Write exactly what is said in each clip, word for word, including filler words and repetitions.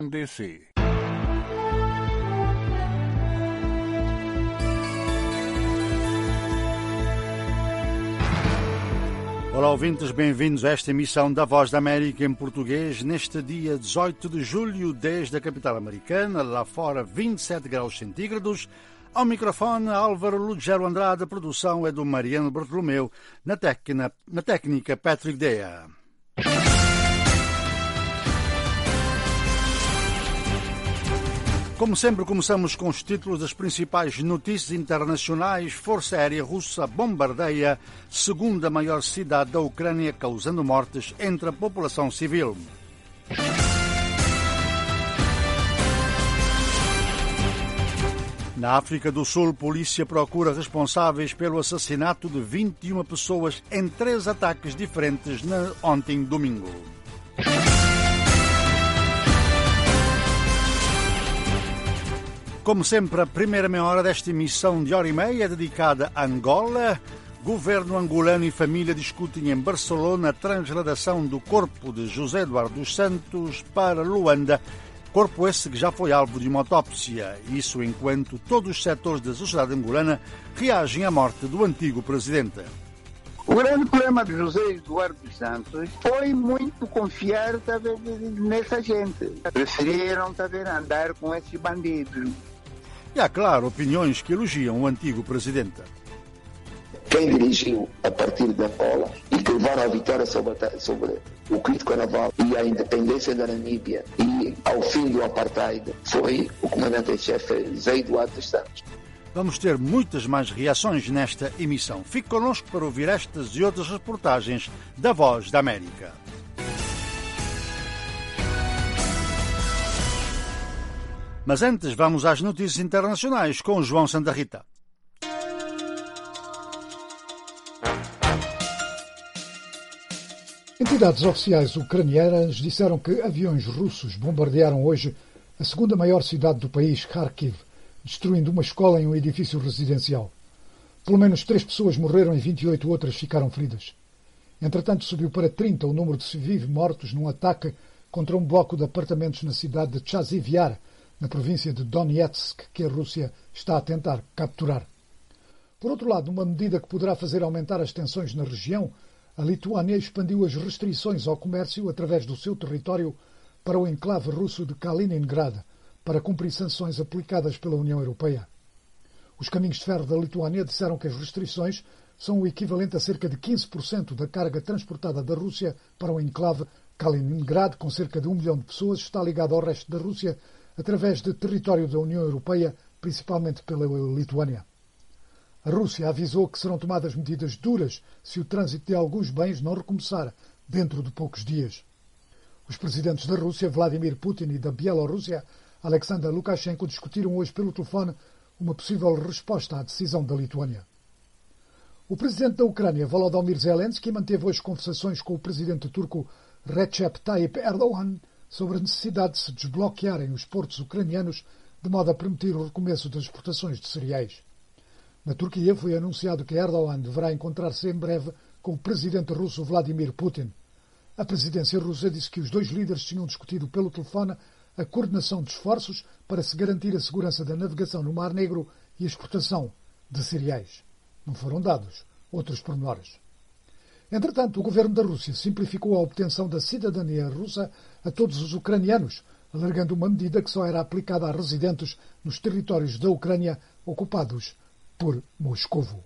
D C. Olá, ouvintes, bem-vindos a esta emissão da Voz da América em português, neste dia dezoito de julho, desde a capital americana, lá fora vinte e sete graus centígrados. Ao microfone, Álvaro Lugero Andrade, a produção é do Mariano Bartolomeu, na, tecna, na técnica Patrick Dea. Como sempre, começamos com os títulos das principais notícias internacionais. Força Aérea Russa bombardeia segunda maior cidade da Ucrânia, causando mortes entre a população civil. Na África do Sul, polícia procura responsáveis pelo assassinato de vinte e uma pessoas em três ataques diferentes na ontem domingo. Como sempre, a primeira meia hora desta emissão de hora e meia é dedicada a Angola. Governo angolano e família discutem em Barcelona a transladação do corpo de José Eduardo dos Santos para Luanda. Corpo esse que já foi alvo de uma autópsia. Isso enquanto todos os setores da sociedade angolana reagem à morte do antigo presidente. O grande problema de José Eduardo dos Santos foi muito confiar tá vendo, nessa gente. Preferiram tá vendo, andar com esses bandidos. E há, claro, opiniões que elogiam o antigo presidente. Quem dirigiu a partir de Angola e que levaram a vitória sobre, sobre o crítico naval e a independência da Namíbia e ao fim do apartheid foi o comandante-chefe José Eduardo dos Santos. Vamos ter muitas mais reações nesta emissão. Fique connosco para ouvir estas e outras reportagens da Voz da América. Mas antes, vamos às notícias internacionais com João Santa Rita. Entidades oficiais ucranianas disseram que aviões russos bombardearam hoje a segunda maior cidade do país, Kharkiv, destruindo uma escola e um edifício residencial. Pelo menos três pessoas morreram e vinte e oito outras ficaram feridas. Entretanto, subiu para trinta o número de civis mortos num ataque contra um bloco de apartamentos na cidade de Chaziv Yar, na província de Donetsk, que a Rússia está a tentar capturar. Por outro lado, numa medida que poderá fazer aumentar as tensões na região, a Lituânia expandiu as restrições ao comércio através do seu território para o enclave russo de Kaliningrad, para cumprir sanções aplicadas pela União Europeia. Os caminhos de ferro da Lituânia disseram que as restrições são o equivalente a cerca de quinze por cento da carga transportada da Rússia para o enclave Kaliningrad, com cerca de um milhão de pessoas, está ligado ao resto da Rússia através de território da União Europeia, principalmente pela Lituânia. A Rússia avisou que serão tomadas medidas duras se o trânsito de alguns bens não recomeçar dentro de poucos dias. Os presidentes da Rússia, Vladimir Putin, e da Bielorrússia, Alexander Lukashenko, discutiram hoje pelo telefone uma possível resposta à decisão da Lituânia. O presidente da Ucrânia, Volodymyr Zelensky, manteve hoje conversações com o presidente turco Recep Tayyip Erdogan sobre a necessidade de se desbloquearem os portos ucranianos de modo a permitir o recomeço das exportações de cereais. Na Turquia foi anunciado que Erdogan deverá encontrar-se em breve com o presidente russo Vladimir Putin. A presidência russa disse que os dois líderes tinham discutido pelo telefone a coordenação de esforços para se garantir a segurança da navegação no Mar Negro e a exportação de cereais. Não foram dados outros pormenores. Entretanto, o governo da Rússia simplificou a obtenção da cidadania russa a todos os ucranianos, alargando uma medida que só era aplicada a residentes nos territórios da Ucrânia ocupados por Moscovo.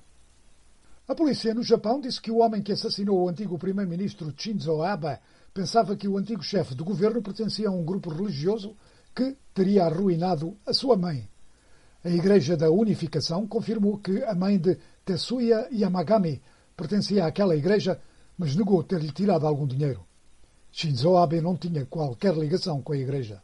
A polícia no Japão disse que o homem que assassinou o antigo primeiro-ministro Shinzo Abe pensava que o antigo chefe do governo pertencia a um grupo religioso que teria arruinado a sua mãe. A Igreja da Unificação confirmou que a mãe de Tetsuya Yamagami pertencia àquela igreja, mas negou ter-lhe tirado algum dinheiro. Shinzo Abe não tinha qualquer ligação com a igreja.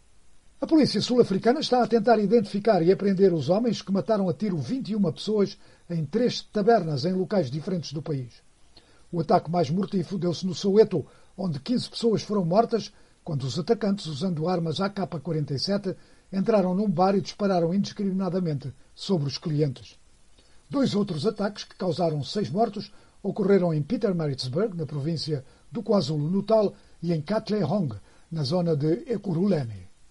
A polícia sul-africana está a tentar identificar e apreender os homens que mataram a tiro vinte e uma pessoas em três tabernas em locais diferentes do país. O ataque mais mortífero deu-se no Soweto, onde quinze pessoas foram mortas quando os atacantes, usando armas A K quarenta e sete, entraram num bar e dispararam indiscriminadamente sobre os clientes. Dois outros ataques, que causaram seis mortos, ocorreram em Pietermaritzburg, na província do KwaZulu-Natal, e em Katlehong, na zona de Ekurhuleni.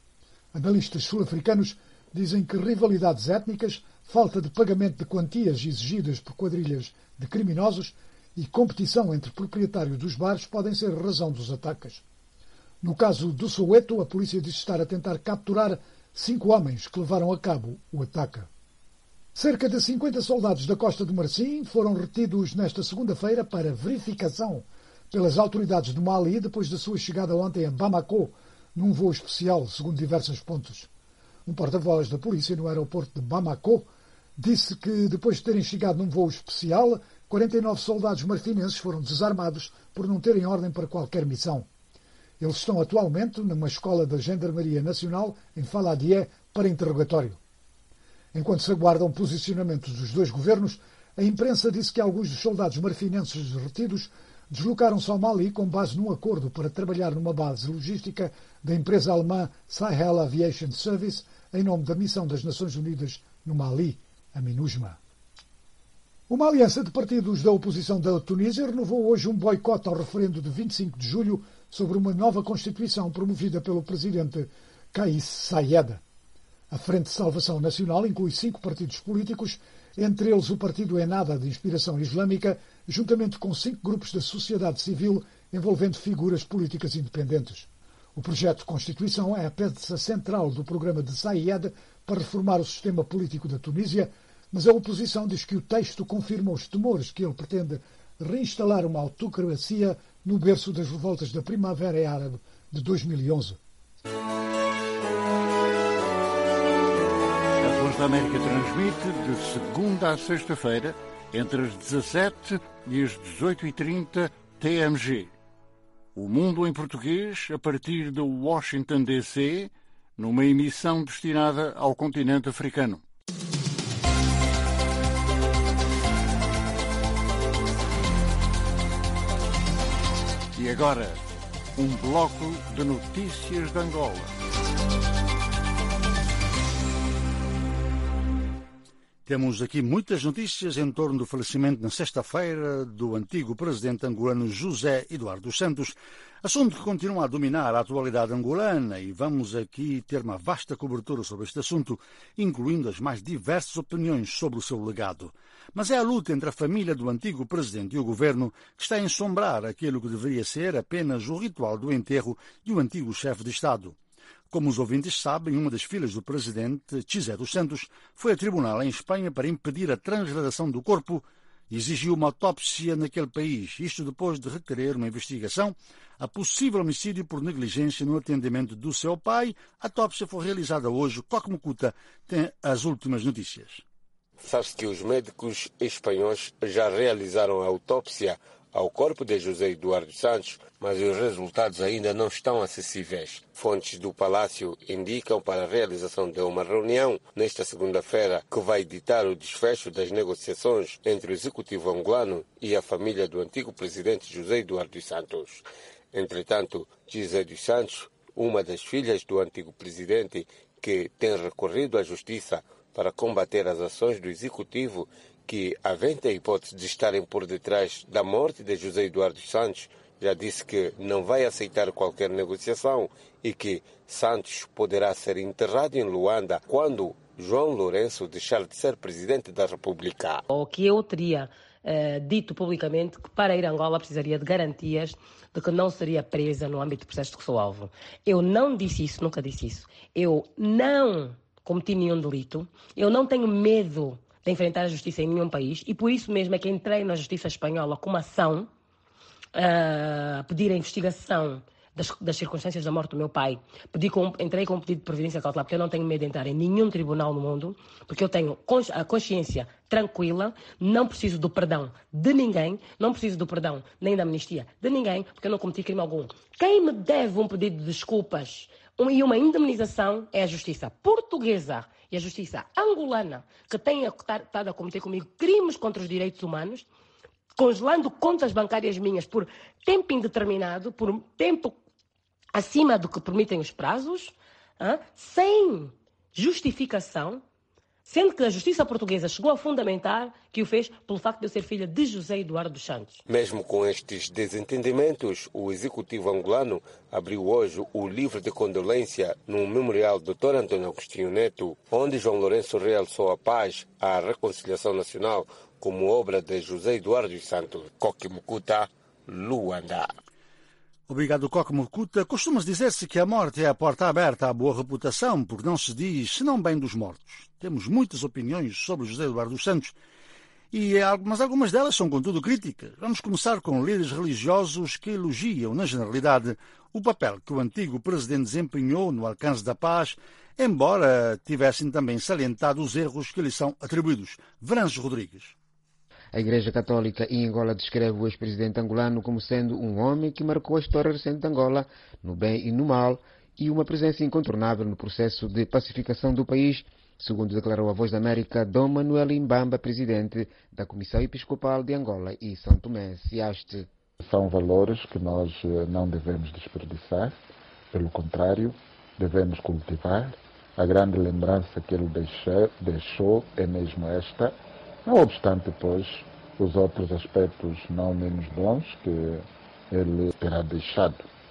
Analistas sul-africanos dizem que rivalidades étnicas, falta de pagamento de quantias exigidas por quadrilhas de criminosos e competição entre proprietários dos bares podem ser a razão dos ataques. No caso do Soweto, a polícia diz estar a tentar capturar cinco homens que levaram a cabo o ataque. Cerca de cinquenta soldados da Costa do Marfim foram retidos nesta segunda-feira para verificação pelas autoridades do Mali depois da sua chegada ontem a Bamako, num voo especial, segundo diversas fontes. Um porta-voz da polícia no aeroporto de Bamako disse que, depois de terem chegado num voo especial, quarenta e nove soldados marfinenses foram desarmados por não terem ordem para qualquer missão. Eles estão atualmente numa escola da Gendarmeria Nacional em Faladié para interrogatório. Enquanto se aguardam posicionamentos dos dois governos, a imprensa disse que alguns dos soldados marfinenses retidos deslocaram-se ao Mali com base num acordo para trabalhar numa base logística da empresa alemã Sahel Aviation Service em nome da Missão das Nações Unidas no Mali, a MINUSMA. Uma aliança de partidos da oposição da Tunísia renovou hoje um boicote ao referendo de vinte e cinco de julho sobre uma nova Constituição promovida pelo presidente Kais Saied. A Frente de Salvação Nacional inclui cinco partidos políticos, entre eles o Partido Ennahda de inspiração islâmica, juntamente com cinco grupos da sociedade civil envolvendo figuras políticas independentes. O projeto de Constituição é a peça central do programa de Saied para reformar o sistema político da Tunísia, mas a oposição diz que o texto confirma os temores que ele pretende reinstalar uma autocracia no berço das revoltas da Primavera Árabe de dois mil e onze. A Voz da América transmite de segunda a sexta-feira, entre as dezassete e as dezoito e trinta T M G. O Mundo em Português, a partir de Washington, D C, numa emissão destinada ao continente africano. E agora, um bloco de notícias de Angola. Temos aqui muitas notícias em torno do falecimento na sexta-feira do antigo presidente angolano José Eduardo dos Santos, assunto que continua a dominar a atualidade angolana, e vamos aqui ter uma vasta cobertura sobre este assunto, incluindo as mais diversas opiniões sobre o seu legado. Mas é a luta entre a família do antigo presidente e o governo que está a ensombrar aquilo que deveria ser apenas o ritual do enterro de um antigo chefe de Estado. Como os ouvintes sabem, uma das filhas do presidente, José dos Santos, foi a tribunal em Espanha para impedir a transladação do corpo e exigiu uma autópsia naquele país, isto depois de requerer uma investigação a possível homicídio por negligência no atendimento do seu pai. A autópsia foi realizada hoje. Coque Mucuta tem as últimas notícias. Sabe-se que os médicos espanhóis já realizaram a autópsia ao corpo de José Eduardo Santos, mas os resultados ainda não estão acessíveis. Fontes do Palácio indicam para a realização de uma reunião nesta segunda-feira que vai ditar o desfecho das negociações entre o executivo angolano e a família do antigo presidente José Eduardo Santos. Entretanto, José dos Santos, uma das filhas do antigo presidente, que tem recorrido à justiça para combater as ações do executivo que aventa a hipótese de estarem por detrás da morte de José Eduardo Santos, já disse que não vai aceitar qualquer negociação e que Santos poderá ser enterrado em Luanda quando João Lourenço deixar de ser presidente da República. O que eu teria eh, dito publicamente que para ir a Angola precisaria de garantias de que não seria presa no âmbito do processo de que sou alvo. Eu não disse isso, nunca disse isso. Eu não cometi nenhum delito, eu não tenho medo de enfrentar a justiça em nenhum país, e por isso mesmo é que entrei na justiça espanhola com uma ação a uh, pedir a investigação das, das circunstâncias da morte do meu pai. Pedi com, entrei com um pedido de providência cautelar, porque eu não tenho medo de entrar em nenhum tribunal no mundo, porque eu tenho a consciência tranquila, não preciso do perdão de ninguém, não preciso do perdão nem da amnistia de ninguém, porque eu não cometi crime algum. Quem me deve um pedido de desculpas um, e uma indemnização é a justiça portuguesa e a justiça angolana, que tem estado a cometer comigo crimes contra os direitos humanos, congelando contas bancárias minhas por tempo indeterminado, por tempo acima do que permitem os prazos, hein? Sem justificação, Sendo que a justiça portuguesa chegou a fundamentar que o fez pelo facto de eu ser filha de José Eduardo dos Santos. Mesmo com estes desentendimentos, o executivo angolano abriu hoje o livro de condolência no memorial doutor António Agostinho Neto, onde João Lourenço realçou a paz, a reconciliação nacional, como obra de José Eduardo dos Santos. Coque Mucuta, Luanda. Obrigado, Coque Mucuta. Costuma-se dizer-se que a morte é a porta aberta à boa reputação, porque não se diz, senão bem dos mortos. Temos muitas opiniões sobre José Eduardo dos Santos, e, mas algumas delas são, contudo, críticas. Vamos começar com líderes religiosos que elogiam, na generalidade, o papel que o antigo presidente desempenhou no alcance da paz, embora tivessem também salientado os erros que lhe são atribuídos. Venâncio Rodrigues. A Igreja Católica em Angola descreve o ex-presidente angolano como sendo um homem que marcou a história recente de Angola, no bem e no mal, e uma presença incontornável no processo de pacificação do país, segundo declarou a Voz da América Dom Manuel Imbamba, presidente da Comissão Episcopal de Angola e São Tomé e Aço. São valores que nós não devemos desperdiçar, pelo contrário, devemos cultivar. A grande lembrança que ele deixou, deixou é mesmo esta, não obstante, pois, os outros aspectos não menos bons que ele terá deixado.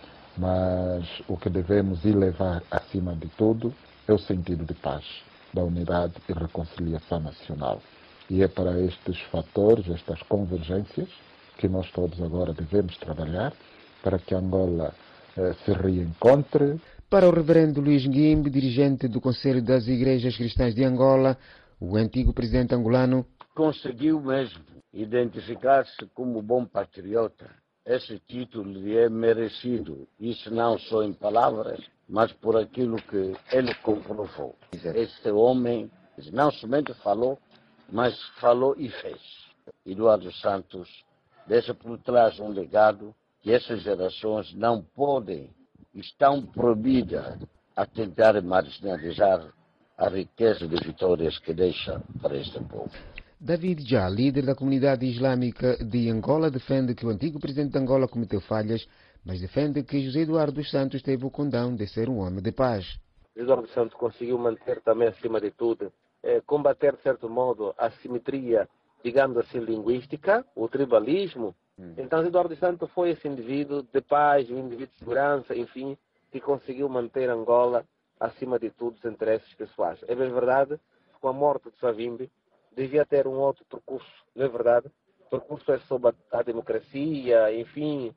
Mas o que devemos elevar acima de tudo é o sentido de paz, da unidade e reconciliação nacional. E é para estes fatores, estas convergências, que nós todos agora devemos trabalhar para que Angola eh, se reencontre. Para o reverendo Luís Nguimbe, dirigente do Conselho das Igrejas Cristãs de Angola, o antigo presidente angolano conseguiu mesmo identificar-se como bom patriota. Esse título lhe é merecido, isso não só em palavras, mas por aquilo que ele comprovou. Este homem não somente falou, mas falou e fez. Eduardo Santos deixa por trás um legado que essas gerações não podem, estão proibidas a tentar marginalizar a riqueza de vitórias que deixa para este povo. David Já, líder da comunidade islâmica de Angola, defende que o antigo presidente de Angola cometeu falhas, mas defende que José Eduardo dos Santos teve o condão de ser um homem de paz. Eduardo dos Santos conseguiu manter também, acima de tudo, eh, combater, de certo modo, a simetria, digamos assim, linguística, o tribalismo. Hum. Então, Eduardo dos Santos foi esse indivíduo de paz, um indivíduo de segurança, enfim, que conseguiu manter Angola acima de tudo os interesses pessoais. É bem verdade, com a morte de Savimbi, devia ter um outro percurso, não é verdade? O percurso é sobre a, a democracia, enfim,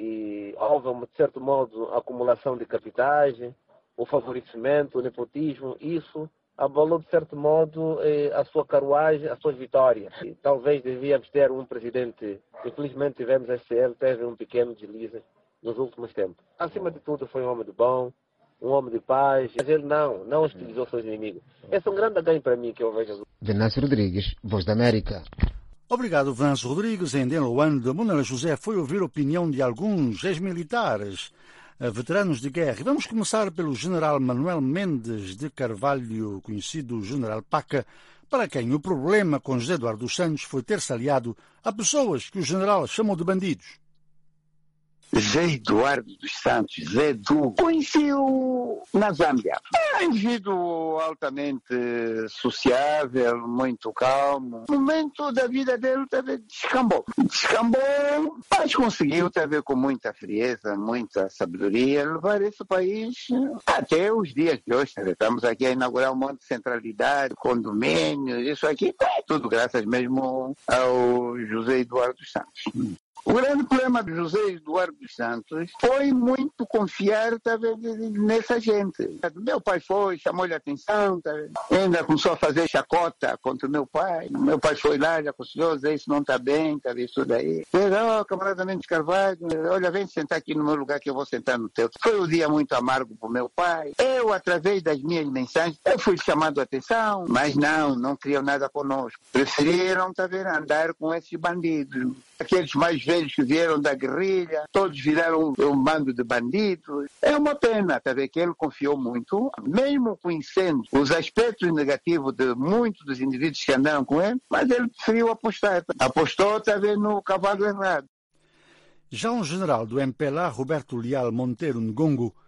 e houve, de certo modo, a acumulação de capitais, o favorecimento, o nepotismo, isso abalou, de certo modo, eh, a sua carruagem, as suas vitórias. E talvez devíamos ter um presidente, infelizmente tivemos esse, ele teve um pequeno deslize nos últimos tempos. Acima de tudo, foi um homem de bom, um homem de paz, mas ele não, não hostilizou seus inimigos. Esse é um grande ganho para mim que eu vejo. Venâncio Rodrigues, Voz da América. Obrigado, Venâncio Rodrigues. Em Luanda, Manuela José foi ouvir a opinião de alguns ex-militares, veteranos de guerra. E vamos começar pelo general Manuel Mendes de Carvalho, conhecido general Paca, para quem o problema com José Eduardo dos Santos foi ter-se aliado a pessoas que o general chamou de bandidos. José Eduardo dos Santos, Zé Du, conheci-o na Zâmbia. É um indivíduo altamente sociável, muito calmo. No momento da vida dele, talvez descambou. Descambou, mas conseguiu, talvez com muita frieza, muita sabedoria, levar esse país até os dias de hoje. Estamos aqui a inaugurar um monte de centralidade, condomínios, isso aqui, é tudo graças mesmo ao José Eduardo dos Santos. O grande problema de José Eduardo dos Santos foi muito confiar talvez, nessa gente. Meu pai foi, chamou-lhe a atenção, talvez. Ainda começou a fazer chacota contra o meu pai. Meu pai foi lá, já aconselhou, isso não está bem, talvez isso daí. Ele, ó, oh, camarada Mendes Carvalho, olha, vem sentar aqui no meu lugar que eu vou sentar no teu. Foi um dia muito amargo para o meu pai. Eu, através das minhas mensagens, eu fui chamado a atenção, mas não, não queriam nada conosco. Preferiram, talvez, andar com esses bandidos. Aqueles mais velhos que vieram da guerrilha, todos viraram um bando de bandidos. É uma pena, tá vendo, que ele confiou muito, mesmo conhecendo os aspectos negativos de muitos dos indivíduos que andaram com ele, mas ele preferiu apostar. Apostou, tá vendo, no cavalo errado. Já um general do M P L A, Roberto Leal Monteiro Ngongo,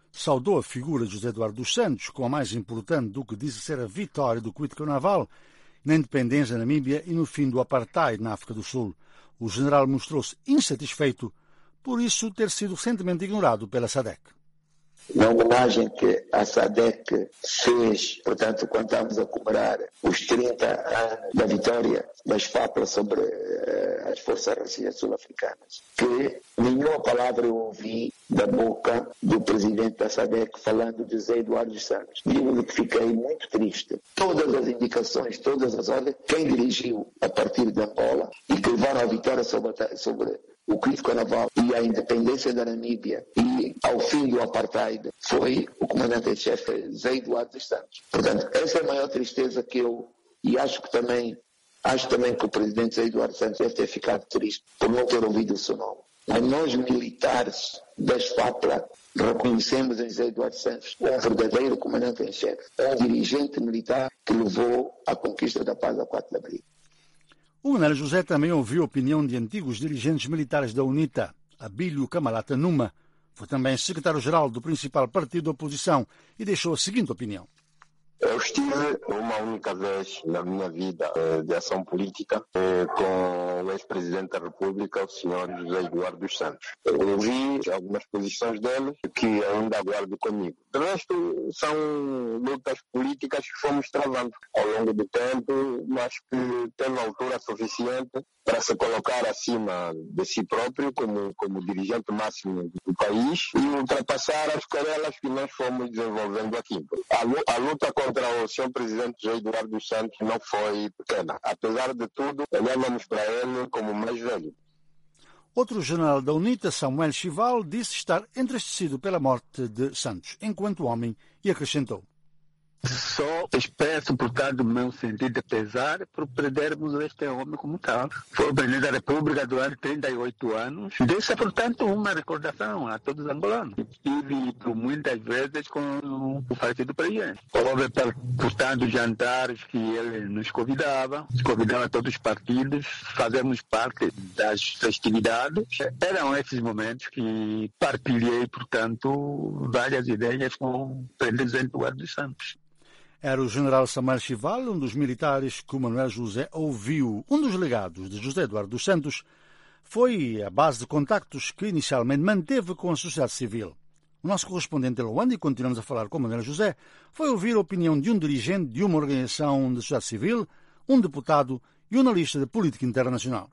saudou a figura de José Eduardo dos Santos como a mais importante do que disse ser a vitória do Cuito Carnaval na independência da Namíbia e no fim do apartheid na África do Sul. O general mostrou-se insatisfeito por isso ter sido recentemente ignorado pela SADC. Na homenagem que a SADC fez, portanto, quando estamos a comemorar os trinta anos da vitória das FAPLA sobre uh, as Forças Armadas Sul-Africanas, que nenhuma palavra eu ouvi da boca do presidente da SADC falando de José Eduardo dos Santos. Digo-lhe que fiquei muito triste. Todas as indicações, todas as ordens, quem dirigiu a partir de Angola e que levaram a vitória sobre, sobre o Cuito Carnaval e a independência da Namíbia e ao fim do apartheid foi o comandante-chefe José Eduardo dos Santos. Portanto, essa é a maior tristeza que eu, e acho que também, acho também que o presidente José Eduardo dos Santos deve ter ficado triste por não ter ouvido o seu nome. Mas nós, militares das FAPLA, reconhecemos em José Eduardo dos Santos um verdadeiro comandante-em-chefe, um dirigente militar que levou à conquista da paz a quatro de abril. O Manuel José também ouviu a opinião de antigos dirigentes militares da UNITA. Abílio Camalata Numa foi também secretário-geral do principal partido da oposição e deixou a seguinte opinião. Eu estive uma única vez na minha vida eh, de ação política eh, com o ex-presidente da República, o senhor José Eduardo dos Santos. Eu ouvi algumas posições dele que ainda guardo comigo. De resto, são lutas políticas que fomos travando ao longo do tempo, mas que teve altura suficiente para se colocar acima de si próprio como, como dirigente máximo do país e ultrapassar as querelas que nós fomos desenvolvendo aqui. A, a luta contra o senhor presidente José Eduardo dos Santos não foi pequena. Apesar de tudo, olhávamos para ele como mais velho. Outro general da UNITA, Samuel Chival, disse estar entristecido pela morte de Santos, enquanto homem, e acrescentou. Só expresso, portanto, o meu sentido de pesar por perdermos este homem como tal. Foi o presidente da República durante trinta e oito anos. Deixa, portanto, uma recordação a todos os angolanos. Estive por muitas vezes com o partido presidente. Houve, portanto, jantares que ele nos convidava, convidava todos os partidos, fazemos parte das festividades. Eram esses momentos que partilhei, portanto, várias ideias com o presidente Eduardo dos Santos. Era o general Samuel Chival, um dos militares que o Manuel José ouviu. Um dos legados de José Eduardo dos Santos foi a base de contactos que inicialmente manteve com a sociedade civil. O nosso correspondente em Luanda, e continuamos a falar com o Manuel José, foi ouvir a opinião de um dirigente de uma organização de sociedade civil, um deputado e um analista de política internacional.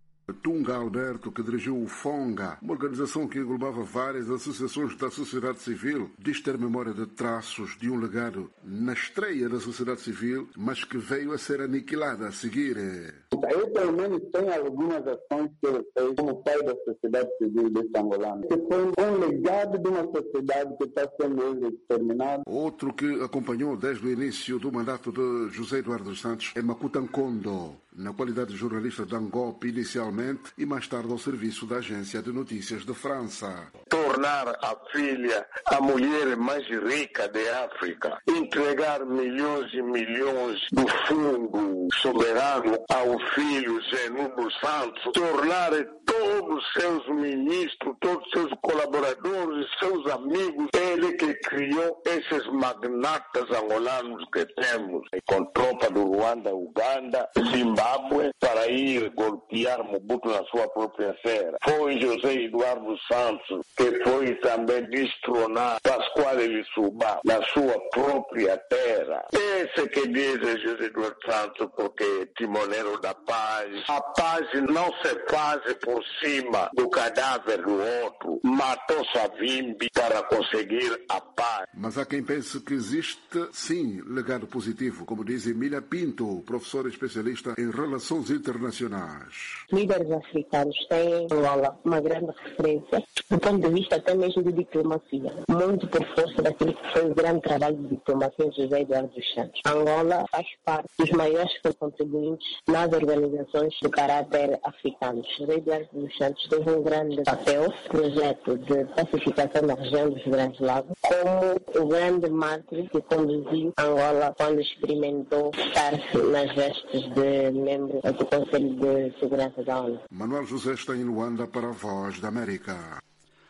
Tunga Alberto, que dirigiu o FONGA, uma organização que englobava várias associações da sociedade civil, diz ter memória de traços de um legado na estreia da sociedade civil, mas que veio a ser aniquilada a seguir. Eu, pelo menos, tenho algumas ações que eu fez como pai da sociedade civil deste angolano, que foi um legado de uma sociedade que está sendo exterminada. Outro que acompanhou desde o início do mandato de José Eduardo dos Santos é Makuta Nkondo, na qualidade de jornalista da Angop inicialmente e mais tarde ao serviço da agência de notícias de França. Tornar a filha a mulher mais rica da África, entregar milhões e milhões do fundo soberano ao filho Zenu dos Santos, tornar todos os seus ministros, todos os seus colaboradores, seus amigos, ele que criou esses magnatas angolanos que temos, com tropa do Ruanda, Uganda, Zimbábue, para ir golpear Mobutu na sua própria terra. Foi José Eduardo Santos que foi também destronar Pascoal Elisubá na sua própria terra. Esse que diz José Eduardo Santos porque é timoneiro da paz. A paz não se faz por cima do cadáver do outro. Matou Savimbi para conseguir a paz. Mas há quem pense que existe, sim, legado positivo, como diz Emília Pinto, professora especialista em relações internacionais. Líderes africanos têm Angola uma grande referência do ponto de vista até mesmo de diplomacia, muito por força daquilo que foi o grande trabalho de diplomacia de José Eduardo dos Santos. Angola faz parte dos maiores contribuintes nas organizações de caráter africanos. José Eduardo dos Santos teve um grande papel no projeto de pacificação da região dos Grandes Lagos, como o grande mártir que conduziu Angola quando experimentou estar nas vestes de membro do Conselho de Segurança da ONU. Manuel José está em Luanda para a Voz da América.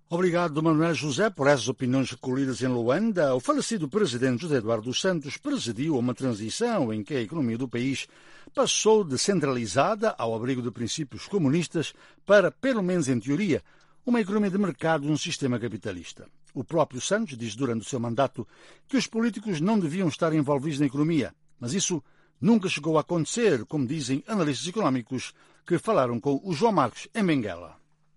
Obrigado, Manuel José, por essas opiniões recolhidas em Luanda. O falecido presidente José Eduardo dos Santos presidiu uma transição em que a economia do país passou de centralizada, ao abrigo de princípios comunistas, para, pelo menos em teoria, uma economia de mercado num sistema capitalista. O próprio Santos diz durante o seu mandato que os políticos não deviam estar envolvidos na economia, mas isso nunca chegou a acontecer, como dizem analistas económicos que falaram com o João Marcos em Benguela.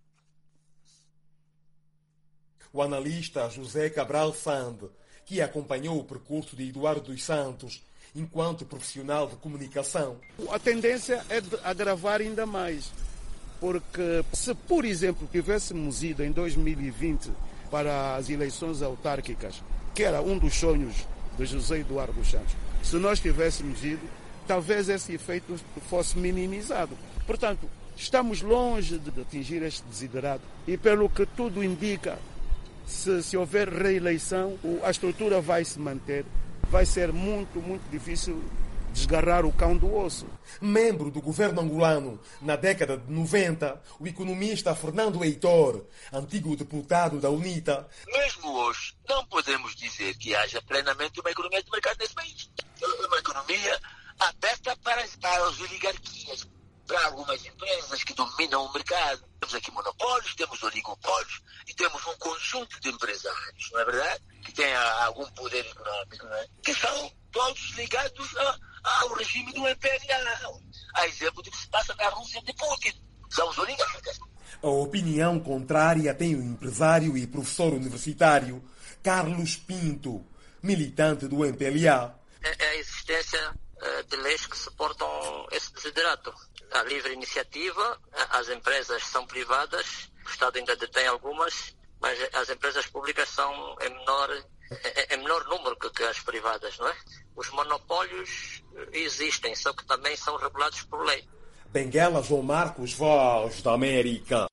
O analista José Cabral Sande, que acompanhou o percurso de Eduardo dos Santos enquanto profissional de comunicação. A tendência é de agravar ainda mais, porque se, por exemplo, tivéssemos ido em dois mil e vinte para as eleições autárquicas, que era um dos sonhos de José Eduardo dos Santos, se nós tivéssemos ido, talvez esse efeito fosse minimizado. Portanto, estamos longe de atingir este desiderado e, pelo que tudo indica, Se, se houver reeleição, a estrutura vai se manter. Vai ser muito, muito difícil desgarrar o cão do osso. Membro do governo angolano na década de noventa, o economista Fernando Heitor, antigo deputado da UNITA. Mesmo hoje, não podemos dizer que haja plenamente uma economia de mercado nesse país. Uma economia aberta para, para as oligarquias, para algumas empresas que dominam o mercado. Temos aqui monopólios, temos oligopólios e temos um conjunto de empresários, não é verdade? Que têm algum poder econômico, não é? Que são todos ligados a, ao regime do imperial. A exemplo do que se passa na Rússia de Putin. São os oligarcas. A opinião contrária tem o empresário e professor universitário Carlos Pinto, militante do M P L A. É a existência de leis que suportam esse desiderato. A livre iniciativa, as empresas são privadas, o Estado ainda detém algumas, mas as empresas públicas são em menor, em menor número que, que as privadas, não é? Os monopólios existem, só que também são regulados por lei. Benguela, João Marcos, Voz da América.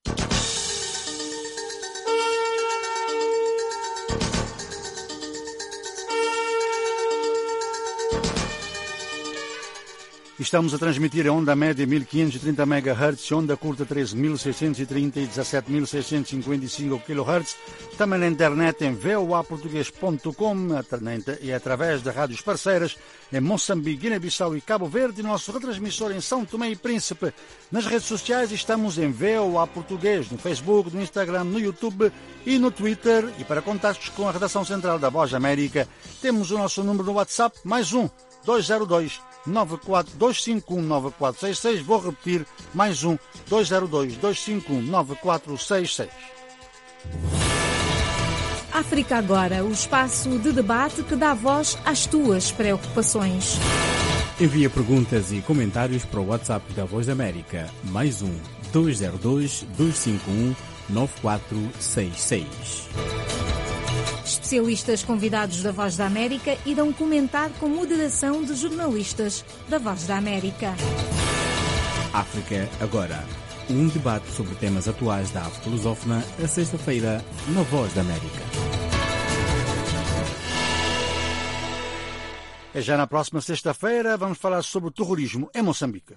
Estamos a transmitir a onda média mil quinhentos e trinta megahertz, onda curta treze mil seiscentos e trinta e dezassete mil seiscentos e cinquenta e cinco quilohertz, também na internet em v o a português ponto com e através de rádios parceiras em Moçambique, Guiné-Bissau e Cabo Verde, nosso retransmissor em São Tomé e Príncipe. Nas redes sociais estamos em V O A Português, no Facebook, no Instagram, no YouTube e no Twitter. E para contactos com a redação central da Voz da América, temos o nosso número no WhatsApp, mais um, dois zero dois, nove quatro dois cinco um, nove quatro seis seis. Vou repetir, mais um, dois zero dois, dois cinco um, nove quatro seis seis. África Agora, o espaço de debate que dá voz às tuas preocupações. Envia perguntas e comentários para o WhatsApp da Voz da América, mais um, dois zero dois, dois cinco um, nove quatro seis seis. Especialistas convidados da Voz da América irão comentar com moderação de jornalistas da Voz da América. África Agora, um debate sobre temas atuais da África lusófona, a sexta-feira, na Voz da América. É já na próxima sexta-feira, vamos falar sobre o terrorismo em Moçambique.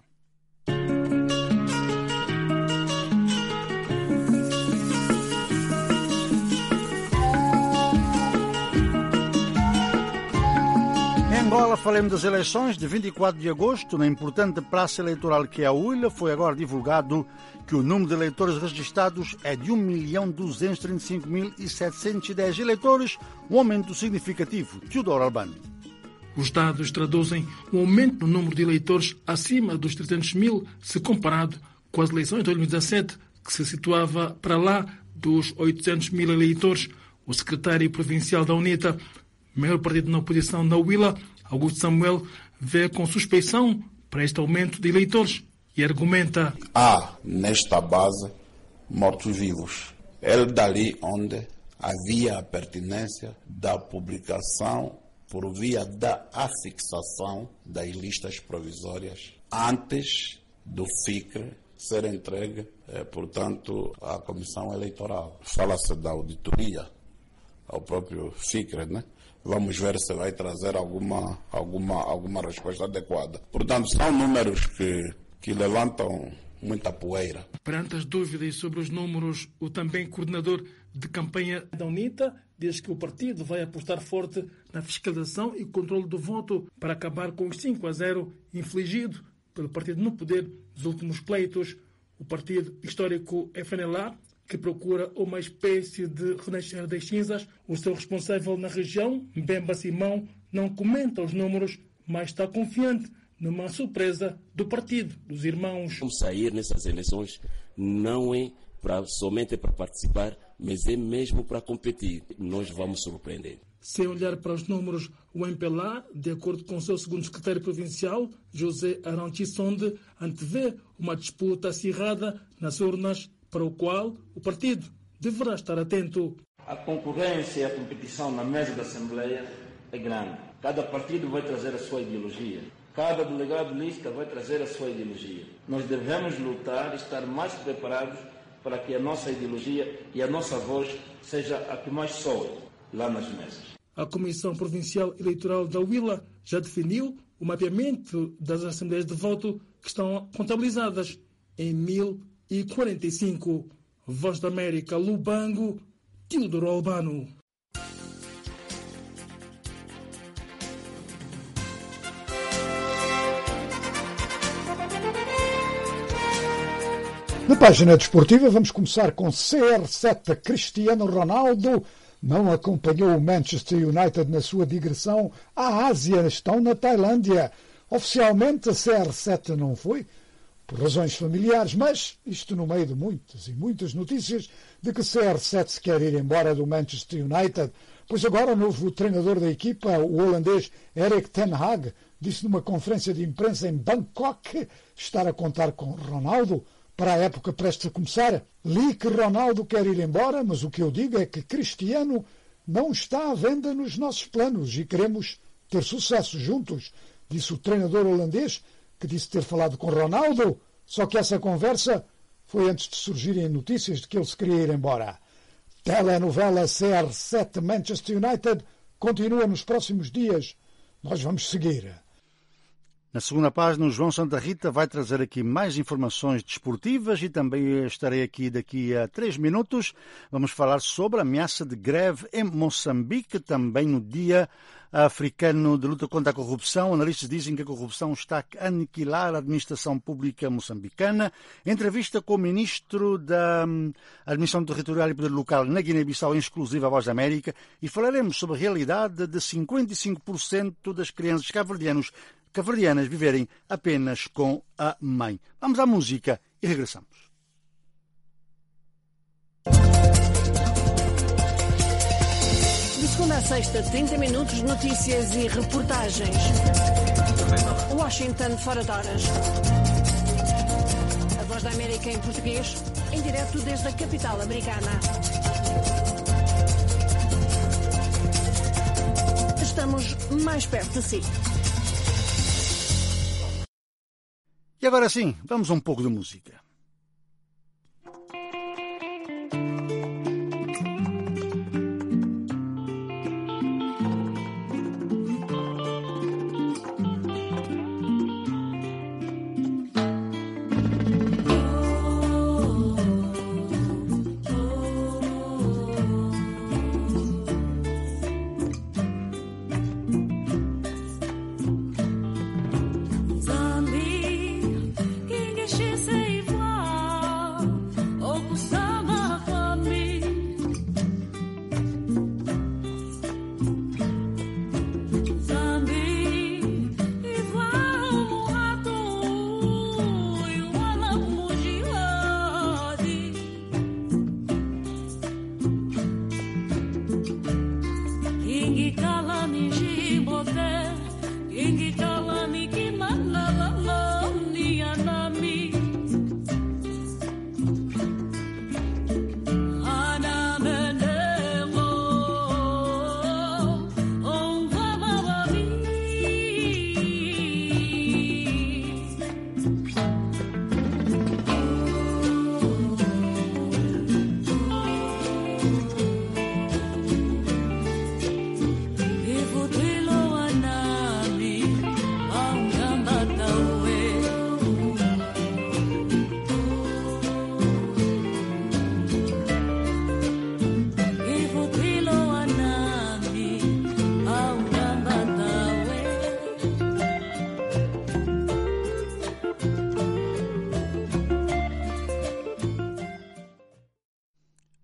Agora falemos das eleições de vinte e quatro de agosto. Na importante praça eleitoral que é a Uila, foi agora divulgado que o número de eleitores registados é de um milhão duzentos e trinta e cinco mil setecentos e dez eleitores, um aumento significativo. Teodoro Albano. Os dados traduzem um aumento no número de eleitores acima dos trezentos mil, se comparado com as eleições de dois mil e dezassete, que se situava para lá dos oitocentos mil eleitores. O secretário provincial da UNITA, maior partido na oposição na Uila, Augusto Samuel, vê com suspeição para este aumento de eleitores e argumenta: há nesta base mortos-vivos. É dali onde havia a pertinência da publicação por via da afixação das listas provisórias antes do F I C R ser entregue, eh, portanto, à Comissão Eleitoral. Fala-se da auditoria ao próprio F I C R, né? Vamos ver se vai trazer alguma, alguma, alguma resposta adequada. Portanto, são números que, que levantam muita poeira. Perante as dúvidas sobre os números, o também coordenador de campanha da UNITA diz que o partido vai apostar forte na fiscalização e controle do voto para acabar com os cinco a zero infligido pelo partido no poder dos últimos pleitos. O partido histórico F N L A, que procura uma espécie de renascer das cinzas, o seu responsável na região, Mbemba Simão, não comenta os números, mas está confiante numa surpresa do partido, dos irmãos. Vamos sair nessas eleições não é pra, somente para participar, mas é mesmo para competir. Nós vamos surpreender. Sem olhar para os números, o M P L A, de acordo com o seu segundo secretário provincial, José Aranchissonde, antevê uma disputa acirrada nas urnas, para o qual o partido deverá estar atento. A concorrência e a competição na mesa da Assembleia é grande. Cada partido vai trazer a sua ideologia. Cada delegado de lista vai trazer a sua ideologia. Nós devemos lutar e estar mais preparados para que a nossa ideologia e a nossa voz seja a que mais soe lá nas mesas. A Comissão Provincial Eleitoral da Huila já definiu o mapeamento das assembleias de voto que estão contabilizadas em mil e quarenta e cinco. Voz da América, Lubango, Teodoro Albano. Na página desportiva vamos começar com C R sete. Cristiano Ronaldo não acompanhou o Manchester United na sua digressão à Ásia, estão na Tailândia. Oficialmente a C R sete não foi, por razões familiares, mas isto no meio de muitas e muitas notícias de que C R sete se quer ir embora do Manchester United, pois agora o novo treinador da equipa, o holandês Erik ten Hag, disse numa conferência de imprensa em Bangkok estar a contar com Ronaldo para a época prestes a começar. Li que Ronaldo quer ir embora, mas o que eu digo é que Cristiano não está à venda nos nossos planos e queremos ter sucesso juntos, disse o treinador holandês, que disse ter falado com Ronaldo, só que essa conversa foi antes de surgirem notícias de que ele se queria ir embora. Telenovela C R sete Manchester United continua nos próximos dias. Nós vamos seguir. Na segunda página, o João Santa Rita vai trazer aqui mais informações desportivas e também estarei aqui daqui a três minutos. Vamos falar sobre a ameaça de greve em Moçambique, também no Dia Africano de Luta contra a Corrupção. Analistas dizem que a corrupção está a aniquilar a administração pública moçambicana. Entrevista com o ministro da Administração Territorial e Poder Local na Guiné-Bissau, em exclusiva à Voz da América, e falaremos sobre a realidade de cinquenta e cinco por cento das crianças cabo-verdianas cabo-verdianas viverem apenas com a mãe. Vamos à música e regressamos. De segunda a sexta, trinta minutos de notícias e reportagens. Washington fora de horas. A Voz da América em português, em direto desde a capital americana. Estamos mais perto de si. E agora sim, vamos a um pouco de música. She say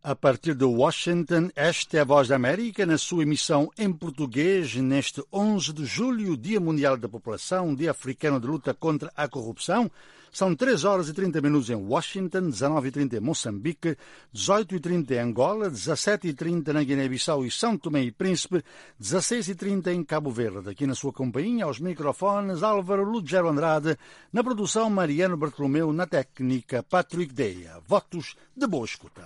A partir de Washington, esta é a Voz da América, na sua emissão em português, neste onze de julho, Dia Mundial da População, Dia Africano de Luta contra a Corrupção. São três horas e trinta minutos em Washington, dezanove e trinta em Moçambique, dezoito e trinta em Angola, dezassete e trinta na Guiné-Bissau e São Tomé e Príncipe, dezasseis e trinta em Cabo Verde. Aqui na sua companhia, aos microfones, Álvaro Lugero Andrade, na produção Mariano Bartolomeu, na técnica Patrick Deia. Votos de boa escuta.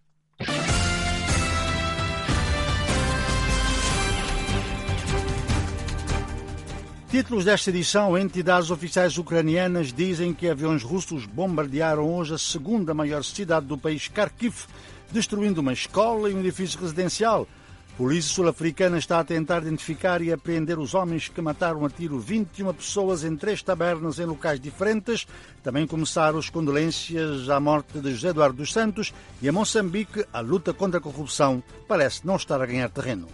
Títulos desta edição: entidades oficiais ucranianas dizem que aviões russos bombardearam hoje a segunda maior cidade do país, Kharkiv, destruindo uma escola e um edifício residencial. A polícia sul-africana está a tentar identificar e apreender os homens que mataram a tiro vinte e uma pessoas em três tabernas em locais diferentes. Também começaram as condolências à morte de José Eduardo dos Santos, e em Moçambique a luta contra a corrupção parece não estar a ganhar terreno.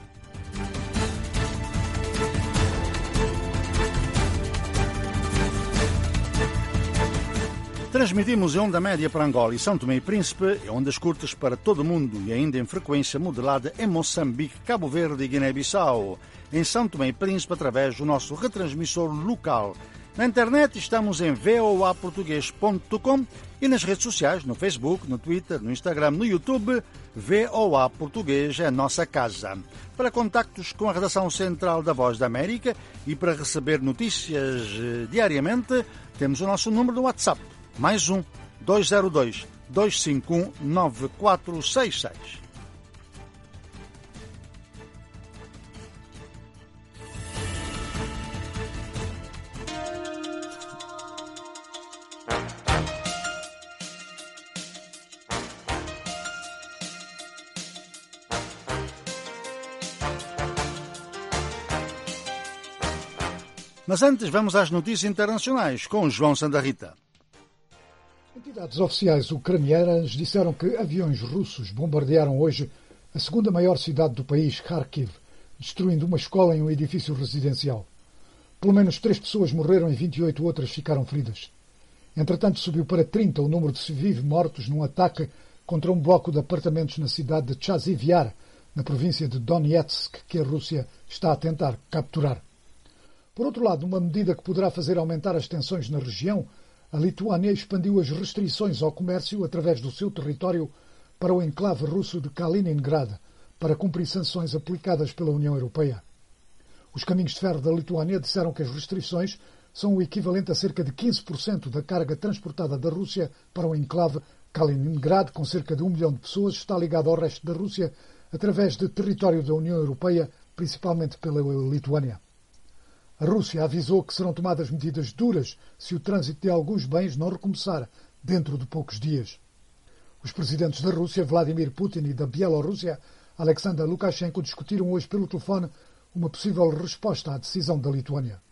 Transmitimos em onda média para Angola e São Tomé e Príncipe, em ondas curtas para todo o mundo e ainda em frequência modelada em Moçambique, Cabo Verde e Guiné-Bissau. Em São Tomé e Príncipe, através do nosso retransmissor local. Na internet estamos em v o a português ponto com e nas redes sociais, no Facebook, no Twitter, no Instagram, no YouTube. V O A Português é a nossa casa. Para contactos com a redação central da Voz da América e para receber notícias diariamente, temos o nosso número do WhatsApp. Mais um, dois zero dois, dois cinco um, nove quatro seis seis. Mas antes vamos às notícias internacionais com João Santa Rita. Entidades oficiais ucranianas disseram que aviões russos bombardearam hoje a segunda maior cidade do país, Kharkiv, destruindo uma escola e um edifício residencial. Pelo menos três pessoas morreram e vinte e oito outras ficaram feridas. Entretanto, subiu para trinta o número de civis mortos num ataque contra um bloco de apartamentos na cidade de Chaziv Yar, na província de Donetsk, que a Rússia está a tentar capturar. Por outro lado, numa medida que poderá fazer aumentar as tensões na região, a Lituânia expandiu as restrições ao comércio através do seu território para o enclave russo de Kaliningrad, para cumprir sanções aplicadas pela União Europeia. Os caminhos de ferro da Lituânia disseram que as restrições são o equivalente a cerca de quinze por cento da carga transportada da Rússia para o enclave. Kaliningrad, com cerca de um milhão de pessoas, está ligado ao resto da Rússia através de território da União Europeia, principalmente pela Lituânia. A Rússia avisou que serão tomadas medidas duras se o trânsito de alguns bens não recomeçar dentro de poucos dias. Os presidentes da Rússia, Vladimir Putin, e da Bielorrússia, Alexander Lukashenko, discutiram hoje pelo telefone uma possível resposta à decisão da Lituânia.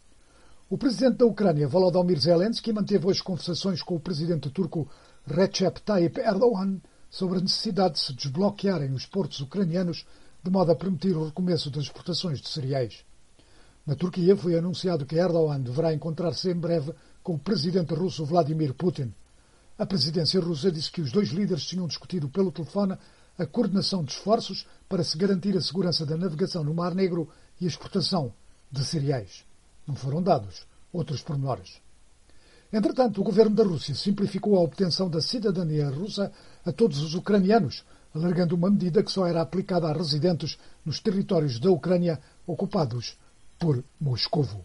O presidente da Ucrânia, Volodymyr Zelensky, manteve hoje conversações com o presidente turco Recep Tayyip Erdogan sobre a necessidade de se desbloquearem os portos ucranianos de modo a permitir o recomeço das exportações de cereais. Na Turquia foi anunciado que Erdogan deverá encontrar-se em breve com o presidente russo Vladimir Putin. A presidência russa disse que os dois líderes tinham discutido pelo telefone a coordenação de esforços para se garantir a segurança da navegação no Mar Negro e a exportação de cereais. Não foram dados outros pormenores. Entretanto, o governo da Rússia simplificou a obtenção da cidadania russa a todos os ucranianos, alargando uma medida que só era aplicada a residentes nos territórios da Ucrânia ocupados por Moscovo.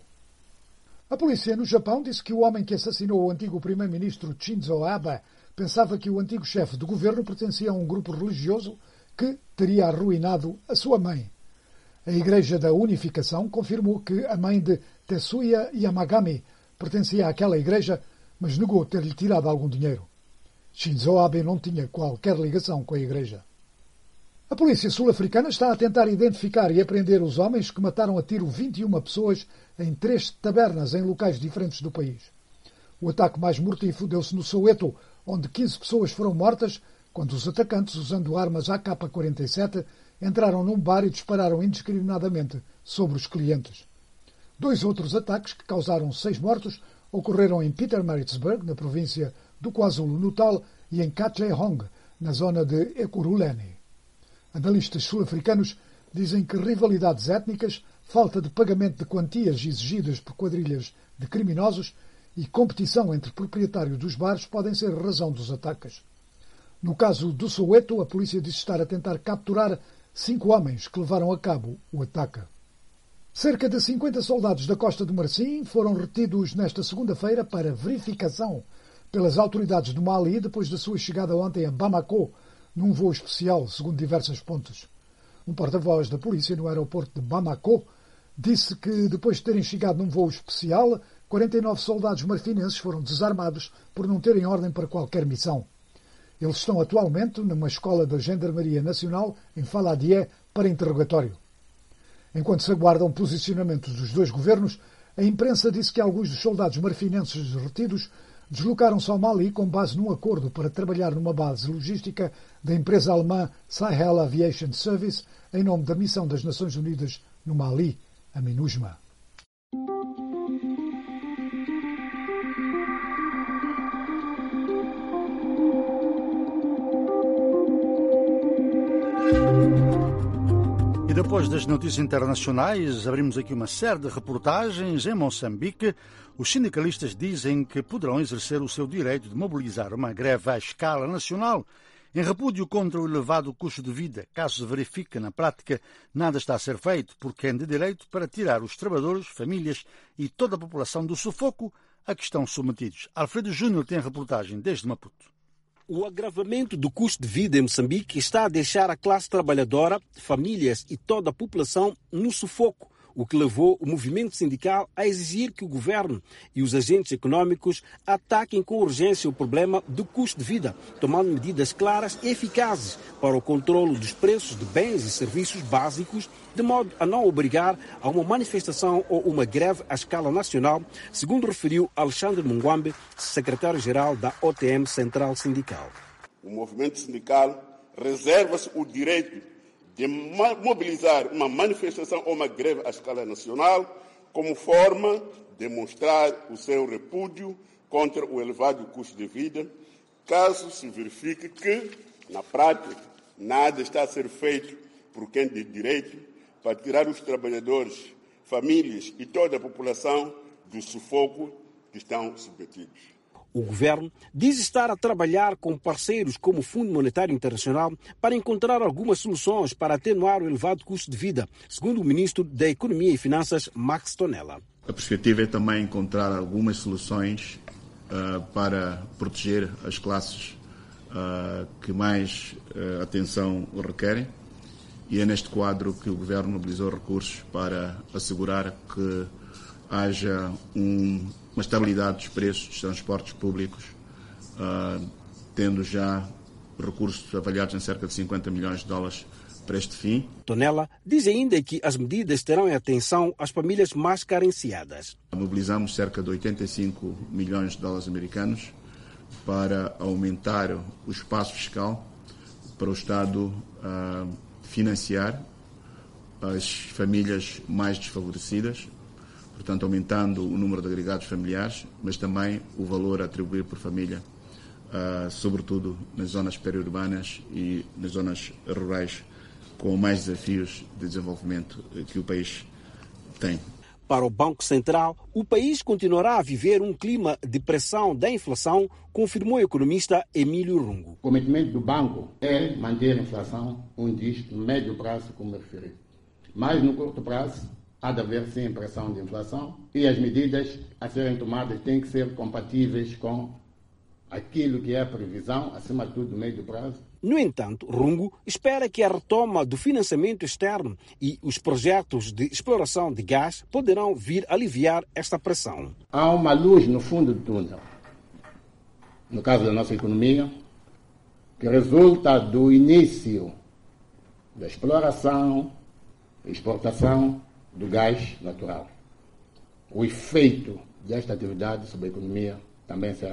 A polícia no Japão disse que o homem que assassinou o antigo primeiro-ministro Shinzo Abe pensava que o antigo chefe de governo pertencia a um grupo religioso que teria arruinado a sua mãe. A Igreja da Unificação confirmou que a mãe de Tetsuya Yamagami pertencia àquela igreja, mas negou ter-lhe tirado algum dinheiro. Shinzo Abe não tinha qualquer ligação com a igreja. A polícia sul-africana está a tentar identificar e apreender os homens que mataram a tiro vinte e uma pessoas em três tabernas em locais diferentes do país. O ataque mais mortífero deu-se no Soweto, onde quinze pessoas foram mortas quando os atacantes, usando armas A K quarenta e sete, entraram num bar e dispararam indiscriminadamente sobre os clientes. Dois outros ataques, que causaram seis mortos, ocorreram em Pietermaritzburg, na província do KwaZulu-Natal, e em Katlehong, na zona de Ekurhuleni. Analistas sul-africanos dizem que rivalidades étnicas, falta de pagamento de quantias exigidas por quadrilhas de criminosos e competição entre proprietários dos bares podem ser razão dos ataques. No caso do Soweto, a polícia diz estar a tentar capturar cinco homens que levaram a cabo o ataque. Cerca de cinquenta soldados da Costa do Marfim foram retidos nesta segunda-feira para verificação pelas autoridades do Mali depois da sua chegada ontem a Bamako, num voo especial, segundo diversas fontes. Um porta-voz da polícia no aeroporto de Bamako disse que, depois de terem chegado num voo especial, quarenta e nove soldados marfinenses foram desarmados por não terem ordem para qualquer missão. Eles estão atualmente numa escola da Gendarmeria Nacional em Faladié para interrogatório. Enquanto se aguardam posicionamentos dos dois governos, a imprensa disse que alguns dos soldados marfinenses retidos deslocaram-se ao Mali com base num acordo para trabalhar numa base logística da empresa alemã Sahel Aviation Service em nome da Missão das Nações Unidas no Mali, a MINUSMA. E depois das notícias internacionais, abrimos aqui uma série de reportagens. Em Moçambique, os sindicalistas dizem que poderão exercer o seu direito de mobilizar uma greve à escala nacional em repúdio contra o elevado custo de vida. Caso se verifique na prática, nada está a ser feito por quem de direito para tirar os trabalhadores, famílias e toda a população do sufoco a que estão submetidos. Alfredo Júnior tem a reportagem desde Maputo. O agravamento do custo de vida em Moçambique está a deixar a classe trabalhadora, famílias e toda a população no sufoco, o que levou o movimento sindical a exigir que o governo e os agentes econômicos ataquem com urgência o problema do custo de vida, tomando medidas claras e eficazes para o controlo dos preços de bens e serviços básicos, de modo a não obrigar a uma manifestação ou uma greve à escala nacional, segundo referiu Alexandre Mungwambe, secretário-geral da O T M Central Sindical. O movimento sindical reserva-se o direito de mobilizar uma manifestação ou uma greve à escala nacional como forma de mostrar o seu repúdio contra o elevado custo de vida, caso se verifique que, na prática, nada está a ser feito por quem tem direito para tirar os trabalhadores, famílias e toda a população do sufoco que estão submetidos. O governo diz estar a trabalhar com parceiros como o Fundo Monetário Internacional para encontrar algumas soluções para atenuar o elevado custo de vida, segundo o ministro da Economia e Finanças, Max Tonella. A perspectiva é também encontrar algumas soluções uh, para proteger as classes uh, que mais uh, atenção requerem, e é neste quadro que o governo mobilizou recursos para assegurar que haja um, uma estabilidade dos preços dos transportes públicos, uh, tendo já recursos avaliados em cerca de cinquenta milhões de dólares para este fim. Tonella diz ainda que as medidas terão em atenção as famílias mais carenciadas. Mobilizamos cerca de oitenta e cinco milhões de dólares americanos para aumentar o espaço fiscal para o Estado uh, financiar as famílias mais desfavorecidas, portanto, aumentando o número de agregados familiares, mas também o valor a atribuir por família, uh, sobretudo nas zonas periurbanas e nas zonas rurais, com mais desafios de desenvolvimento que o país tem. Para o Banco Central, o país continuará a viver um clima de pressão da inflação, confirmou o economista Emílio Rungo. O comprometimento do banco é manter a inflação onde isto, no médio prazo, como referi. Mas no curto prazo, há de haver sim pressão de inflação e as medidas a serem tomadas têm que ser compatíveis com aquilo que é a previsão, acima de tudo, do médio prazo. No entanto, Rungo espera que a retoma do financiamento externo e os projetos de exploração de gás poderão vir aliviar esta pressão. Há uma luz no fundo do túnel, no caso da nossa economia, que resulta do início da exploração e exportação do gás natural. O efeito desta atividade sobre a economia também será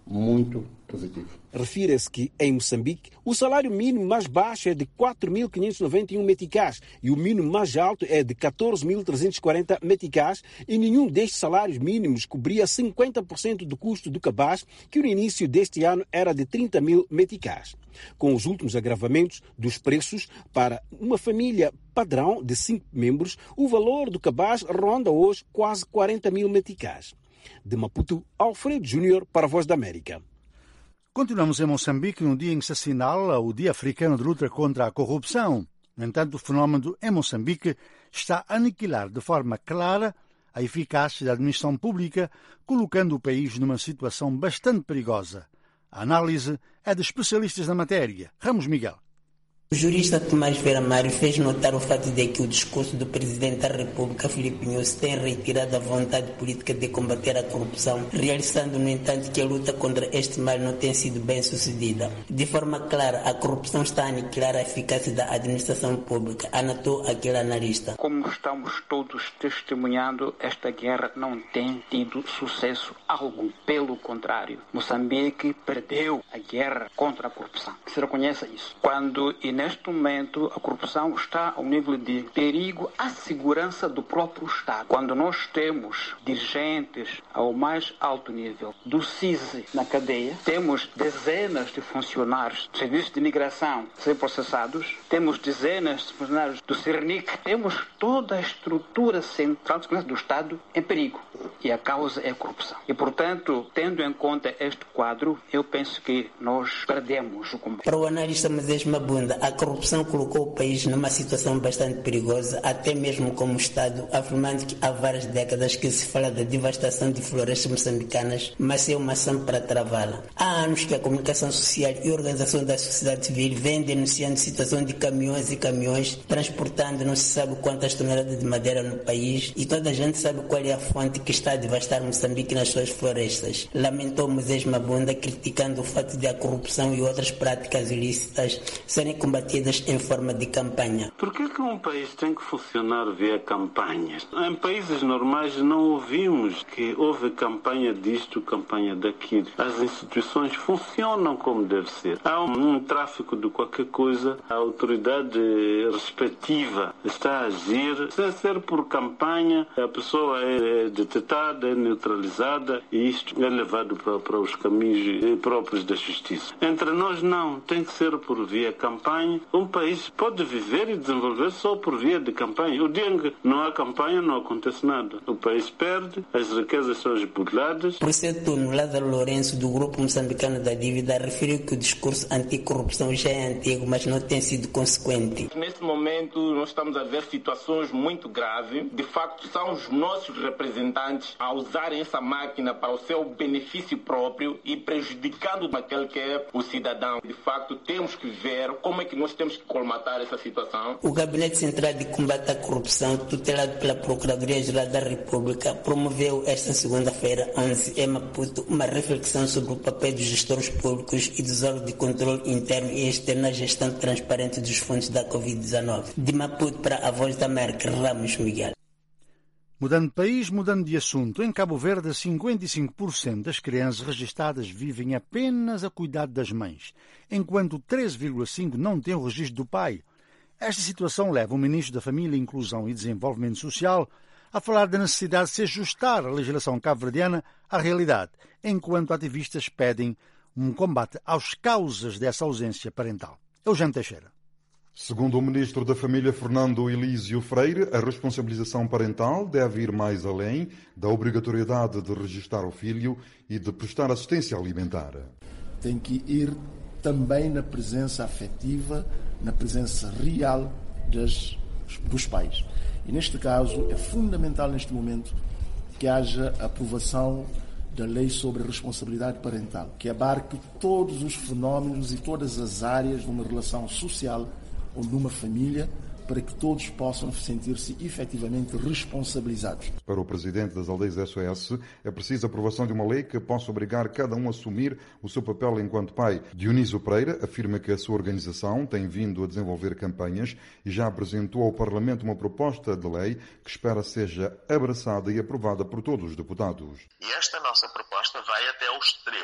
muito positivo. Refira-se que, em Moçambique, o salário mínimo mais baixo é de quatro mil quinhentos e noventa e um meticais e o mínimo mais alto é de catorze mil trezentos e quarenta meticais, e nenhum destes salários mínimos cobria cinquenta por cento do custo do cabaz, que no início deste ano era de trinta mil meticais. Com os últimos agravamentos dos preços, para uma família padrão de cinco membros, o valor do cabaz ronda hoje quase quarenta mil meticais. De Maputo, Alfredo Júnior para a Voz da América. Continuamos em Moçambique no dia em que se assinala o Dia Africano de Luta contra a Corrupção. No entanto, o fenómeno em Moçambique está a aniquilar de forma clara a eficácia da administração pública, colocando o país numa situação bastante perigosa. A análise é de especialistas na matéria. Ramos Miguel. O jurista Tomás Vera Mário fez notar o fato de que o discurso do Presidente da República, Filipe Nyusi, tem retirado a vontade política de combater a corrupção, realçando, no entanto, que a luta contra este mal não tem sido bem sucedida. De forma clara, a corrupção está a aniquilar a eficácia da administração pública, anotou aquele analista. Como estamos todos testemunhando, esta guerra não tem tido sucesso algum. Pelo contrário, Moçambique perdeu a guerra contra a corrupção. Que se reconheça isso. Quando neste momento, a corrupção está ao nível de perigo à segurança do próprio Estado. Quando nós temos dirigentes ao mais alto nível do C I S I na cadeia, temos dezenas de funcionários do Serviço de Imigração a ser processados, temos dezenas de funcionários do CERNIC, temos toda a estrutura central de segurança do Estado em perigo. E a causa é a corrupção. E, portanto, tendo em conta este quadro, eu penso que nós perdemos o combate. Para o analista Moisés Mabunda, a corrupção colocou o país numa situação bastante perigosa, até mesmo como Estado, afirmando que há várias décadas que se fala da devastação de florestas moçambicanas, mas é uma ação para travá-la. Há anos que a comunicação social e a organização da sociedade civil vêm denunciando a situação de caminhões e caminhões transportando não se sabe quantas toneladas de madeira no país, e toda a gente sabe qual é a fonte que está a devastar Moçambique nas suas florestas. Lamentou Moisés Mabunda, criticando o fato de a corrupção e outras práticas ilícitas serem combatidas em forma de campanha. Por que que um país tem que funcionar via campanhas? Em países normais não ouvimos que houve campanha disto, campanha daquilo. As instituições funcionam como deve ser. Há um, um tráfico de qualquer coisa, a autoridade respectiva está a agir, sem ser por campanha, a pessoa é detetada, é neutralizada e isto é levado para, para os caminhos próprios da justiça. Entre nós não, tem que ser por via campanha. Um país pode viver e desenvolver só por via de campanha. O dia em que não há campanha não acontece nada. O país perde, as riquezas são esbulhadas. Por seu turno, Lázaro Lourenço, do Grupo Moçambicano da Dívida, referiu que o discurso anticorrupção já é antigo, mas não tem sido consequente. Neste momento, nós estamos a ver situações muito graves. De facto, são os nossos representantes a usarem essa máquina para o seu benefício próprio e prejudicando aquele que é o cidadão. De facto, temos que ver como é que nós temos que colmatar essa situação. O Gabinete Central de Combate à Corrupção, tutelado pela Procuradoria-Geral da República, promoveu esta segunda-feira, onze, em Maputo, uma reflexão sobre o papel dos gestores públicos e dos órgãos de controle interno e externo na gestão transparente dos fundos da covid dezenove. De Maputo para a Voz da América, Ramos Miguel. Mudando de país, mudando de assunto, em Cabo Verde, cinquenta e cinco por cento das crianças registadas vivem apenas a cuidado das mães, enquanto treze vírgula cinco por cento não têm o registro do pai. Esta situação leva o Ministro da Família, Inclusão e Desenvolvimento Social a falar da necessidade de se ajustar a legislação cabo-verdiana à realidade, enquanto ativistas pedem um combate às causas dessa ausência parental. Eugênio Teixeira. Segundo o Ministro da Família, Fernando Elísio Freire, a responsabilização parental deve ir mais além da obrigatoriedade de registrar o filho e de prestar assistência alimentar. Tem que ir também na presença afetiva, na presença real das, dos pais. E neste caso é fundamental neste momento que haja aprovação da lei sobre a responsabilidade parental, que abarque todos os fenómenos e todas as áreas de uma relação social ou numa família, para que todos possam sentir-se efetivamente responsabilizados. Para o presidente das Aldeias S O S, é preciso a aprovação de uma lei que possa obrigar cada um a assumir o seu papel enquanto pai. Dionísio Pereira afirma que a sua organização tem vindo a desenvolver campanhas e já apresentou ao Parlamento uma proposta de lei que espera seja abraçada e aprovada por todos os deputados. E esta nossa proposta vai até ao extremo de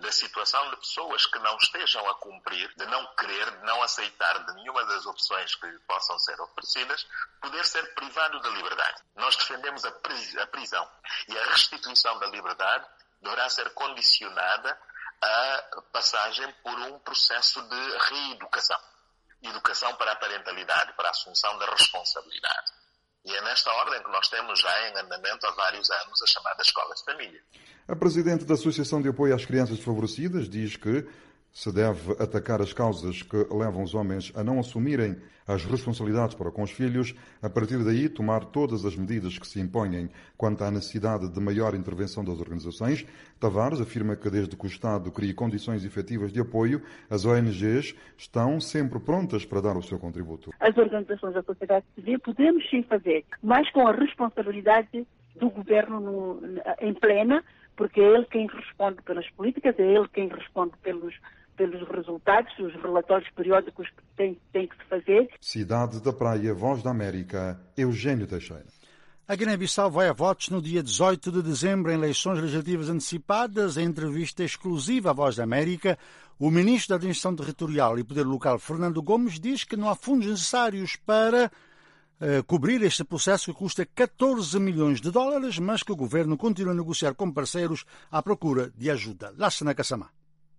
da situação de pessoas que não estejam a cumprir, de não querer, de não aceitar de nenhuma das opções que possam ser oferecidas, poder ser privado da liberdade. Nós defendemos a prisão e a restituição da liberdade deverá ser condicionada à passagem por um processo de reeducação. Educação para a parentalidade, para a assunção da responsabilidade. E é nesta ordem que nós temos já em andamento há vários anos a chamada Escola de Família. A presidente da Associação de Apoio às Crianças Desfavorecidas diz que se deve atacar as causas que levam os homens a não assumirem as responsabilidades para com os filhos, a partir daí tomar todas as medidas que se impõem quanto à necessidade de maior intervenção das organizações. Tavares afirma que desde que o Estado crie condições efetivas de apoio, as O N Gs estão sempre prontas para dar o seu contributo. As organizações da sociedade civil podemos sim fazer, mas com a responsabilidade do governo no, em plena, porque é ele quem responde pelas políticas, é ele quem responde pelos pelos resultados, os relatórios periódicos que tem, tem que se fazer. Cidade da Praia, Voz da América, Eugênio Teixeira. A Guiné-Bissau vai a votos no dia dezoito de dezembro em eleições legislativas antecipadas. Em entrevista exclusiva à Voz da América, o ministro da Administração Territorial e Poder Local, Fernando Gomes, diz que não há fundos necessários para uh, cobrir este processo que custa catorze milhões de dólares, mas que o governo continua a negociar com parceiros à procura de ajuda. Lassana Kassamá.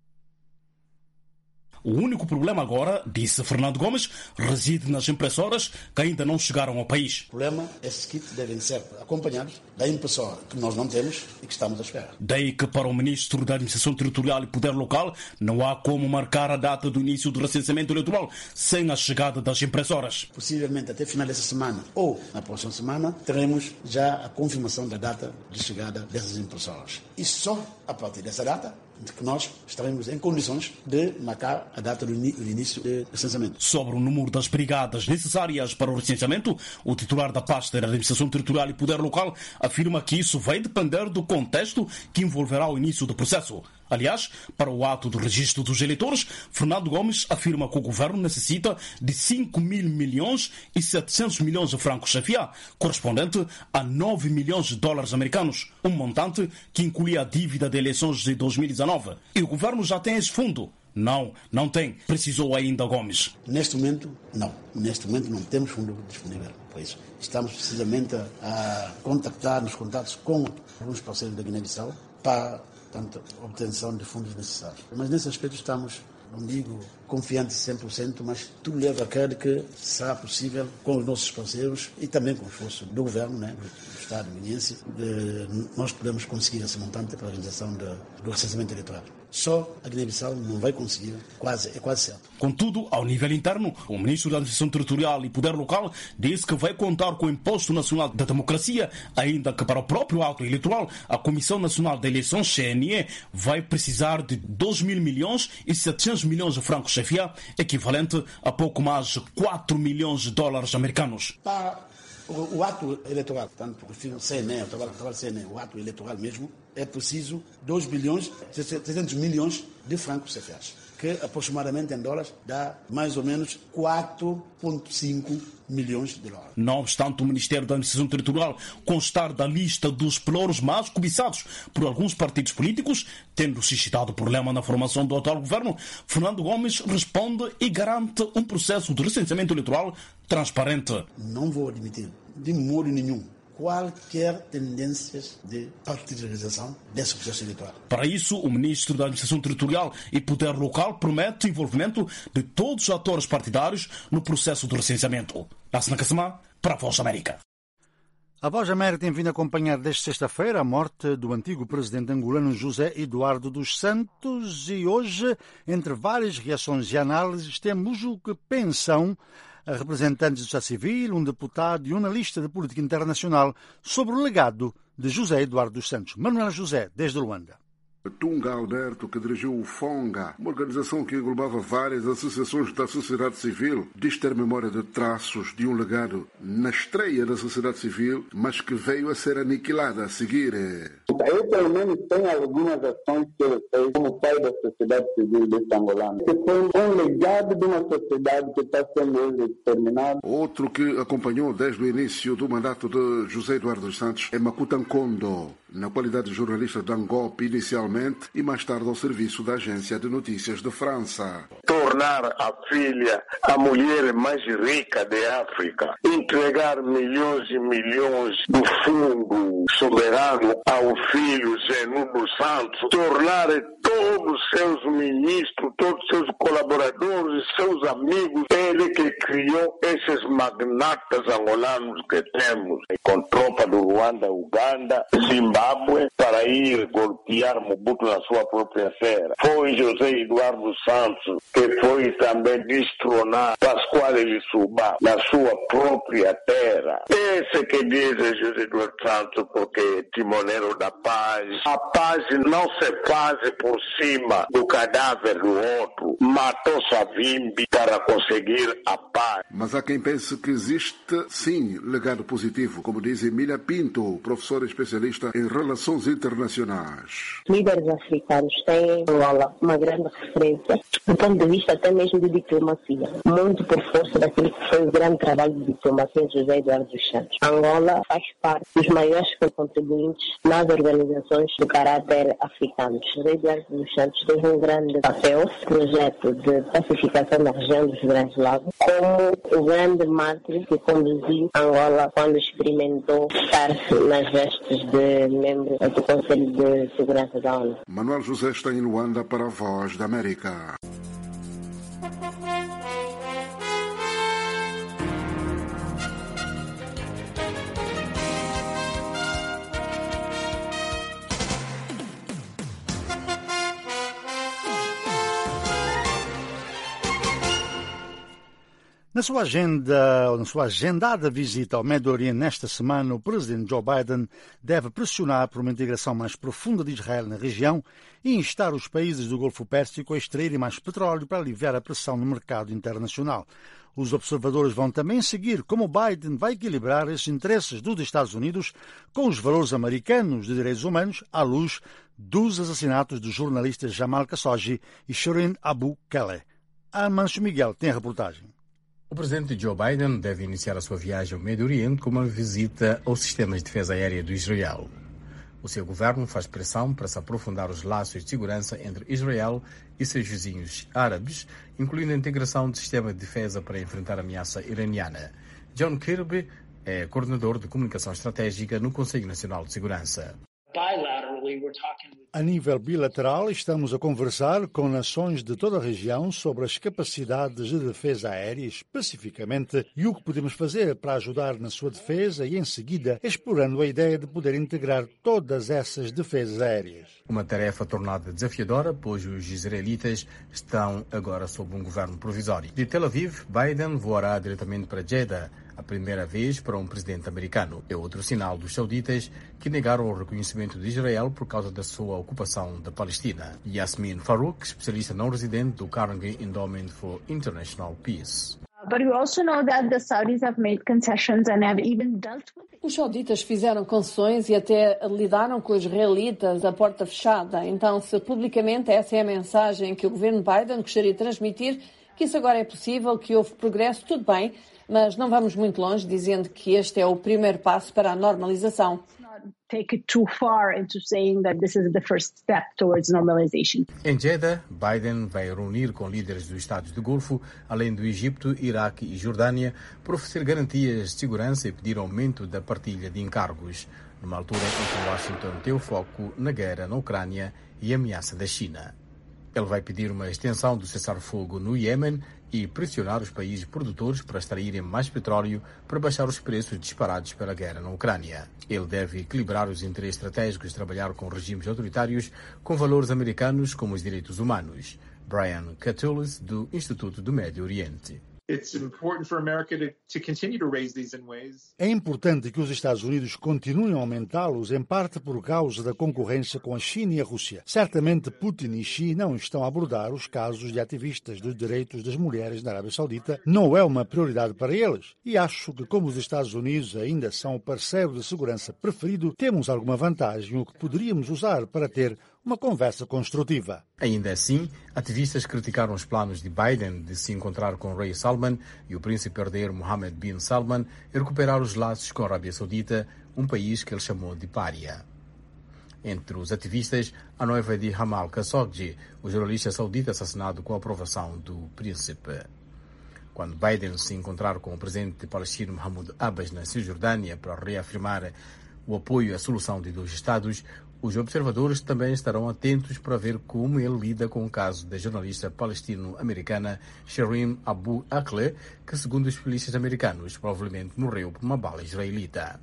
O único problema agora, disse Fernando Gomes, reside nas impressoras que ainda não chegaram ao país. O problema, esses kits devem ser acompanhados da impressora que nós não temos e que estamos a esperar. Daí que para o Ministro da Administração Territorial e Poder Local não há como marcar a data do início do recenseamento eleitoral sem a chegada das impressoras. Possivelmente até final dessa semana ou na próxima semana teremos já a confirmação da data de chegada dessas impressoras. E só a partir dessa data de que nós estaremos em condições de marcar a data do início do recenseamento. Sobre o número das brigadas necessárias para o recenseamento, o titular da pasta da Administração Territorial e Poder Local afirma que isso vai depender do contexto que envolverá o início do processo. Aliás, para o ato do registro dos eleitores, Fernando Gomes afirma que o governo necessita de cinco mil milhões e setecentos milhões de francos C F A, correspondente a nove milhões de dólares americanos, um montante que inclui a dívida de eleições de dois mil e dezenove. E o governo já tem esse fundo? Não, não tem, precisou ainda Gomes. Neste momento, não. Neste momento não temos fundo disponível para isso. Estamos precisamente a contactar, nos contatos com alguns parceiros da Guiné-Bissau para, portanto, obtenção de fundos necessários. Mas nesse aspecto estamos, não digo confiantes cem por cento, mas tudo leva a crer que será possível com os nossos parceiros e também com o esforço do governo, né, do Estado guineense, de nós podemos conseguir esse montante para a realização de, do recenseamento eleitoral. Só a Guiné-Bissau não vai conseguir, quase, é quase certo. Contudo, ao nível interno, o Ministro da Administração Territorial e Poder Local disse que vai contar com o Imposto Nacional da Democracia, ainda que para o próprio ato eleitoral, a Comissão Nacional de Eleições, C N E, vai precisar de dois mil milhões e setecentos milhões de francos C F A, equivalente a pouco mais de quatro milhões de dólares americanos. Para o, o ato eleitoral, portanto, o C N E, o trabalho, o trabalho C N E, o ato eleitoral mesmo, é preciso dois bilhões e trezentos milhões de francos C F A, que aproximadamente em dólares dá mais ou menos quatro vírgula cinco milhões de dólares. Não obstante o Ministério da Administração Territorial constar da lista dos pelouros mais cobiçados por alguns partidos políticos, tendo suscitado problema na formação do atual governo, Fernando Gomes responde e garante um processo de recenseamento eleitoral transparente. Não vou admitir, de modo nenhum, qualquer tendência de partidarização desse processo eleitoral. Para isso, o Ministro da Administração Territorial e Poder Local promete o envolvimento de todos os atores partidários no processo do recenseamento. Lassana Kassamá, para a Voz da América. A Voz da América tem vindo a acompanhar desde sexta-feira a morte do antigo presidente angolano José Eduardo dos Santos e hoje, entre várias reações e análises, temos o que pensam representantes do Estado Civil, um deputado e um analista de política internacional sobre o legado de José Eduardo dos Santos. Manuel José, desde Luanda. Tunga Alberto, que dirigiu o FONGA, uma organização que englobava várias associações da sociedade civil, diz ter memória de traços de um legado na estreia da sociedade civil, mas que veio a ser aniquilada a seguir. conta. Eu, pelo menos, tenho algumas ações que eu sei como pai da sociedade civil deste angolano, que foi um legado de uma sociedade que está sendo hoje exterminada. Outro que acompanhou desde o início do mandato de José Eduardo dos Santos é Makuta Nkondo, na qualidade de jornalista da Angope inicialmente e mais tarde ao serviço da agência de notícias de França. Tornar a filha a mulher mais rica da África, entregar milhões e milhões do fundo soberano ao filho Zé Nuno Santos, tornar todos os seus ministros, todos os seus colaboradores, seus amigos, ele que criou esses magnatas angolanos que temos, com tropa do Ruanda, Uganda, Zimbábue, para ir golpear Mobutu na sua própria terra. Foi José Eduardo Santos que foi também destronar Pascoal Elisubá na sua própria terra. Esse que diz José Eduardo Santos porque é timoneiro da paz. A paz não se faz por cima do cadáver do outro. Matou Savimbi para conseguir a paz. Mas há quem pense que existe, sim, legado positivo, como diz Emília Pinto, professora especialista em relações internacionais. Líderes africanos têm Angola uma grande referência do ponto de vista até mesmo de diplomacia, muito por força daquilo que foi o grande trabalho de diplomacia de José Eduardo dos Santos. Angola faz parte dos maiores contribuintes nas organizações de caráter africano. José Eduardo dos Santos teve um grande papel no projeto de pacificação da região dos Grandes Lagos, como o grande mártir que conduziu Angola quando experimentou estar nas vestes de membro do Conselho de Segurança da ONU. Manuel José está em Luanda para a Voz da América. Na sua agenda, ou na sua agendada visita ao Médio Oriente nesta semana, o presidente Joe Biden deve pressionar por uma integração mais profunda de Israel na região e instar os países do Golfo Pérsico a extraírem mais petróleo para aliviar a pressão no mercado internacional. Os observadores vão também seguir como Biden vai equilibrar esses interesses dos Estados Unidos com os valores americanos de direitos humanos à luz dos assassinatos dos jornalistas Jamal Khashoggi e Shireen Abu Akleh. Amancio Miguel tem a reportagem. O presidente Joe Biden deve iniciar a sua viagem ao Médio Oriente com uma visita aos sistemas de defesa aérea do Israel. O seu governo faz pressão para se aprofundar os laços de segurança entre Israel e seus vizinhos árabes, incluindo a integração do sistema de defesa para enfrentar a ameaça iraniana. John Kirby é coordenador de comunicação estratégica no Conselho Nacional de Segurança. A nível bilateral, estamos a conversar com nações de toda a região sobre as capacidades de defesa aérea especificamente e o que podemos fazer para ajudar na sua defesa e, em seguida, explorando a ideia de poder integrar todas essas defesas aéreas. Uma tarefa tornada desafiadora, pois os israelitas estão agora sob um governo provisório. De Tel Aviv, Biden voará diretamente para Jeddah, a primeira vez para um presidente americano. É outro sinal dos sauditas que negaram o reconhecimento de Israel por causa da sua ocupação da Palestina. Yasmin Farouk, especialista não residente do Carnegie Endowment for International Peace. But we also know that the Saudis have made concessions and have even dealt with it. Os sauditas fizeram concessões e até lidaram com os israelitas a porta fechada. Então, se publicamente essa é a mensagem que o governo Biden gostaria de transmitir, que isso agora é possível, que houve progresso, tudo bem, mas não vamos muito longe dizendo que este é o primeiro passo para a normalização. Take it too far into saying that this is the first step towards normalization. Em Jeddah, Biden vai reunir com líderes dos Estados do Golfo, além do Egito, Iraque e Jordânia, para oferecer garantias de segurança e pedir aumento da partilha de encargos, numa altura em que Washington tem o foco na guerra na Ucrânia e a ameaça da China. Ele vai pedir uma extensão do cessar-fogo no Iêmen e pressionar os países produtores para extraírem mais petróleo para baixar os preços disparados pela guerra na Ucrânia. Ele deve equilibrar os interesses estratégicos de trabalhar com regimes autoritários com valores americanos como os direitos humanos. Brian Catullus, do Instituto do Médio Oriente. É importante que os Estados Unidos continuem a aumentá-los, em parte por causa da concorrência com a China e a Rússia. Certamente Putin e Xi não estão a abordar os casos de ativistas dos direitos das mulheres na Arábia Saudita. Não é uma prioridade para eles. E acho que, como os Estados Unidos ainda são o parceiro de segurança preferido, temos alguma vantagem, o que poderíamos usar para ter uma conversa construtiva. Ainda assim, ativistas criticaram os planos de Biden de se encontrar com o rei Salman e o príncipe herdeiro Mohammed bin Salman e recuperar os laços com a Arábia Saudita, um país que ele chamou de pária. Entre os ativistas, a noiva de Jamal Khashoggi, o jornalista saudita assassinado com a aprovação do príncipe. Quando Biden se encontrar com o presidente palestino Mahmoud Abbas na Cisjordânia para reafirmar o apoio à solução de dois Estados, os observadores também estarão atentos para ver como ele lida com o caso da jornalista palestino-americana Shireen Abu Akleh, que, segundo os polícias americanos, provavelmente morreu por uma bala israelita.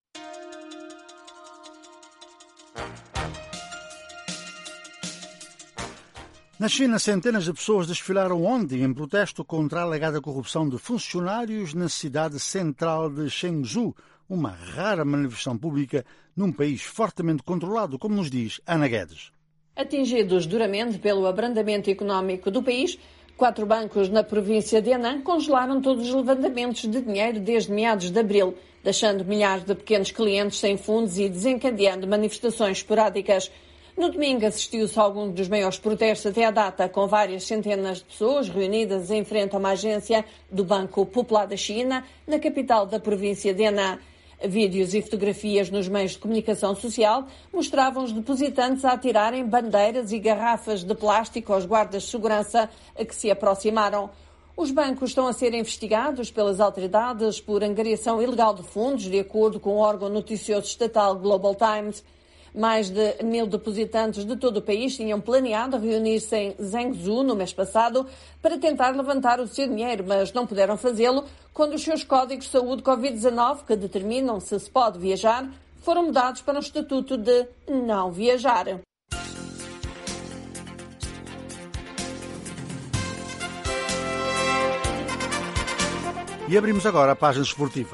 Na China, centenas de pessoas desfilaram ontem em protesto contra a alegada corrupção de funcionários na cidade central de Chengdu, uma rara manifestação pública num país fortemente controlado, como nos diz Ana Guedes. Atingidos duramente pelo abrandamento económico do país, quatro bancos na província de Henan congelaram todos os levantamentos de dinheiro desde meados de abril, deixando milhares de pequenos clientes sem fundos e desencadeando manifestações esporádicas. No domingo assistiu-se a alguns dos maiores protestos até à data, com várias centenas de pessoas reunidas em frente a uma agência do Banco Popular da China, na capital da província de Henan. Vídeos e fotografias nos meios de comunicação social mostravam os depositantes a atirarem bandeiras e garrafas de plástico aos guardas de segurança que se aproximaram. Os bancos estão a ser investigados pelas autoridades por angariação ilegal de fundos, de acordo com o órgão noticioso estatal Global Times. Mais de mil depositantes de todo o país tinham planeado reunir-se em Zhengzhou no mês passado para tentar levantar o seu dinheiro, mas não puderam fazê-lo quando os seus códigos de saúde covid dezanove, que determinam se se pode viajar, foram mudados para um estatuto de não viajar. E abrimos agora a página esportiva.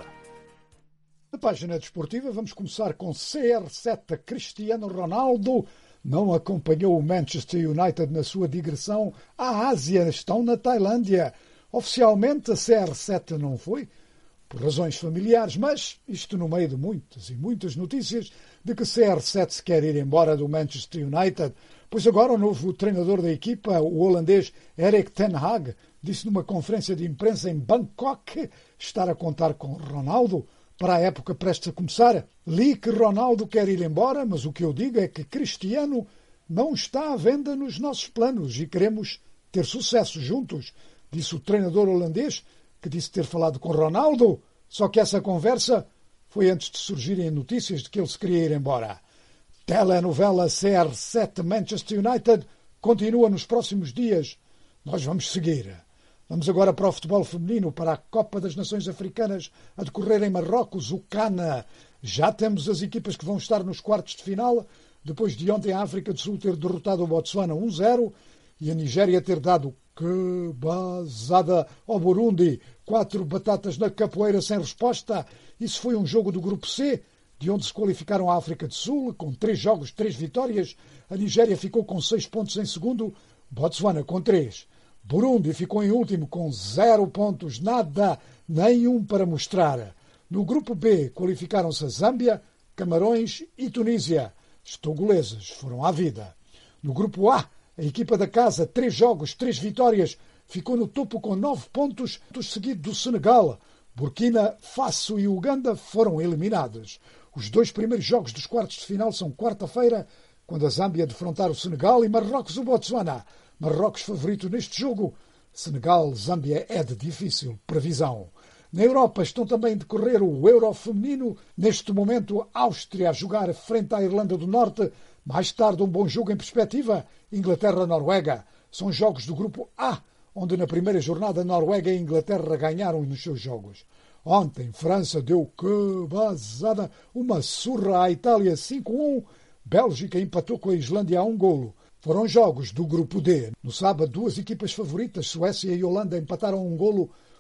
Na página desportiva vamos começar com C R sete. Cristiano Ronaldo não acompanhou o Manchester United na sua digressão à Ásia, estão na Tailândia. Oficialmente a C R sete não foi, por razões familiares, mas isto no meio de muitas e muitas notícias de que C R sete se quer ir embora do Manchester United, pois agora o novo treinador da equipa, o holandês Erik ten Hag, disse numa conferência de imprensa em Bangkok estar a contar com Ronaldo para a época prestes a começar. Li que Ronaldo quer ir embora, mas o que eu digo é que Cristiano não está à venda nos nossos planos e queremos ter sucesso juntos, disse o treinador holandês, que disse ter falado com Ronaldo, só que essa conversa foi antes de surgirem notícias de que ele se queria ir embora. Telenovela C R sete Manchester United continua nos próximos dias. Nós vamos seguir. Vamos agora para o futebol feminino, para a Copa das Nações Africanas a decorrer em Marrocos, o Cana. Já temos as equipas que vão estar nos quartos de final, depois de ontem a África do Sul ter derrotado o Botsuana um zero e a Nigéria ter dado que basada ao Burundi, quatro batatas na capoeira sem resposta. Isso foi um jogo do Grupo C, de onde se qualificaram a África do Sul, com três jogos, três vitórias. A Nigéria ficou com seis pontos em segundo, Botsuana com três. Burundi ficou em último com zero pontos, nada, nenhum para mostrar. No grupo B qualificaram-se a Zâmbia, Camarões e Tunísia. As togolesas foram à vida. No grupo A, a equipa da casa, três jogos, três vitórias, ficou no topo com nove pontos, seguido do Senegal. Burkina Faso e Uganda foram eliminadas. Os dois primeiros jogos dos quartos de final são quarta-feira, quando a Zâmbia defrontar o Senegal e Marrocos o Botsuana. Marrocos favorito neste jogo. Senegal-Zâmbia é de difícil previsão. Na Europa estão também a decorrer o Euro feminino. Neste momento, Áustria a jogar frente à Irlanda do Norte. Mais tarde, um bom jogo em perspectiva. Inglaterra-Noruega. São jogos do grupo A, onde na primeira jornada Noruega e Inglaterra ganharam nos seus jogos. Ontem, França deu que basada uma surra à Itália cinco a um. Bélgica empatou com a Islândia a um golo. Foram jogos do grupo D. No sábado, duas equipas favoritas, Suécia e Holanda, empataram um golo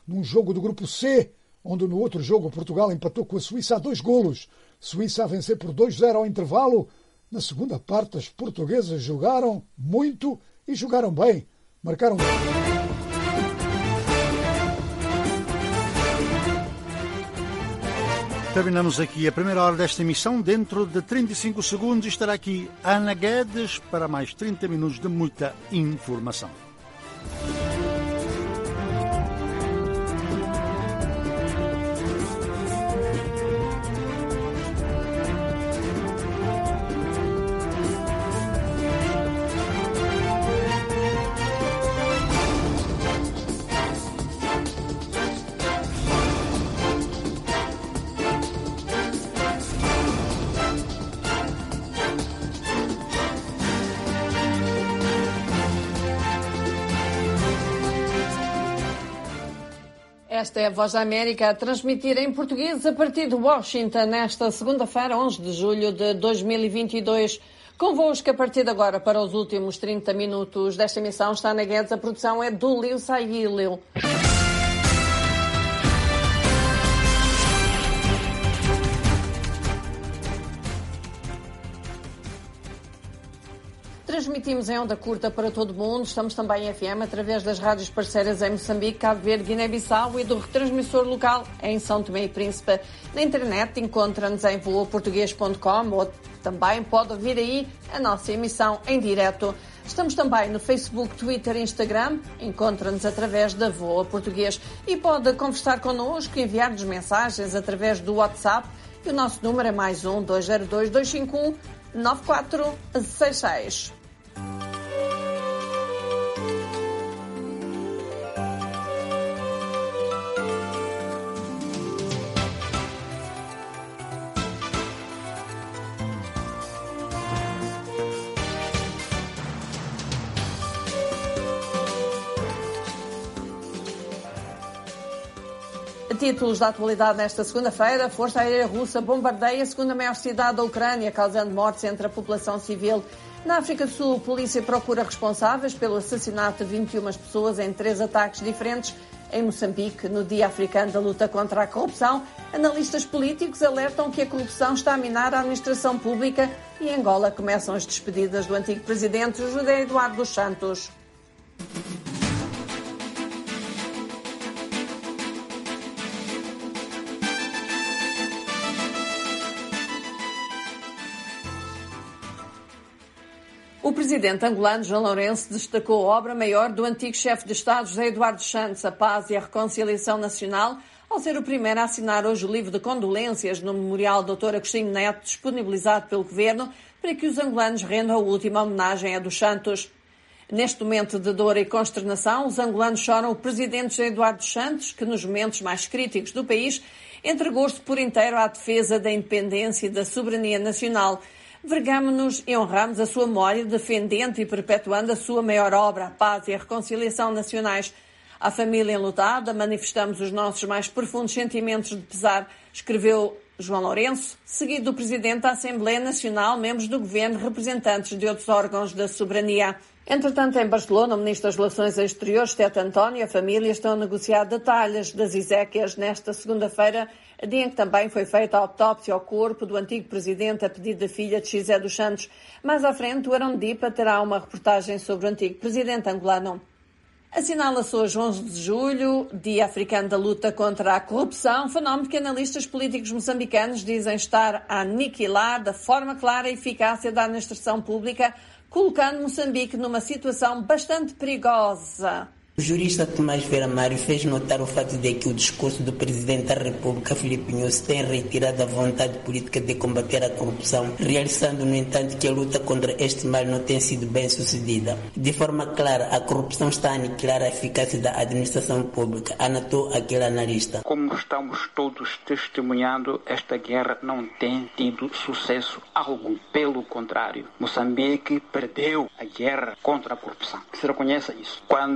num jogo do grupo C, onde no outro jogo Portugal empatou com a Suíça a dois golos. Suíça a vencer por dois a zero ao intervalo. Na segunda parte, as portuguesas jogaram muito e jogaram bem. Marcaram... Terminamos aqui a primeira hora desta emissão. Dentro de trinta e cinco segundos estará aqui Ana Guedes para mais trinta minutos de muita informação. Esta é a Voz da América a transmitir em português a partir de Washington, nesta segunda-feira, onze de julho de dois mil e vinte e dois. Convosco a partir de agora para os últimos trinta minutos desta emissão está na Guedes. A produção é do Leo Sailio. Transmitimos em onda curta para todo o mundo. Estamos também em F M através das rádios parceiras em Moçambique, Cabo Verde, Guiné-Bissau e do retransmissor local em São Tomé e Príncipe. Na internet encontra-nos em voa português ponto com ou também pode ouvir aí a nossa emissão em direto. Estamos também no Facebook, Twitter e Instagram. Encontra-nos através da Voa Português e pode conversar connosco e enviar-nos mensagens através do WhatsApp. E o nosso número é mais um dois zero dois, dois cinco um, nove quatro seis seis. Títulos da atualidade nesta segunda-feira. A Força Aérea Russa bombardeia a segunda maior cidade da Ucrânia, causando mortes entre a população civil. Na África do Sul, a polícia procura responsáveis pelo assassinato de vinte e uma pessoas em três ataques diferentes. Em Moçambique, no Dia Africano da Luta contra a Corrupção, analistas políticos alertam que a corrupção está a minar a administração pública e em Angola começam as despedidas do antigo presidente José Eduardo dos Santos. O presidente angolano João Lourenço destacou a obra maior do antigo chefe de Estado José Eduardo dos Santos, a paz e a reconciliação nacional, ao ser o primeiro a assinar hoje o livro de condolências no Memorial doutor Agostinho Neto, disponibilizado pelo Governo, para que os angolanos rendam a última homenagem a dos Santos. Neste momento de dor e consternação, os angolanos choram o presidente José Eduardo dos Santos, que nos momentos mais críticos do país entregou-se por inteiro à defesa da independência e da soberania nacional. Vergamo-nos e honramos a sua memória, defendendo e perpetuando a sua maior obra, a paz e a reconciliação nacionais. À família enlutada, manifestamos os nossos mais profundos sentimentos de pesar, escreveu João Lourenço, seguido do Presidente da Assembleia Nacional, membros do Governo, representantes de outros órgãos da soberania. Entretanto, em Barcelona, o Ministro das Relações Exteriores, Tete António, e a família estão a negociar detalhes das exéquias nesta segunda-feira, dia em que também foi feita a autópsia ao corpo do antigo Presidente a pedido da filha de José dos Santos. Mais à frente, o Arão Dipa terá uma reportagem sobre o antigo Presidente angolano. Assinala-se hoje, onze de julho, Dia Africano da Luta contra a Corrupção, fenómeno que analistas políticos moçambicanos dizem estar a aniquilar da forma clara a eficácia da administração pública, colocando Moçambique numa situação bastante perigosa. O jurista Tomás Vera Mário fez notar o fato de que o discurso do Presidente da República, Filipe Nyusi, tem retirado a vontade política de combater a corrupção, realçando, no entanto, que a luta contra este mal não tem sido bem sucedida. De forma clara, a corrupção está a aniquilar a eficácia da administração pública, anotou aquele analista. Como estamos todos testemunhando, esta guerra não tem tido sucesso algum. Pelo contrário, Moçambique perdeu a guerra contra a corrupção. Se reconheça isso. Quando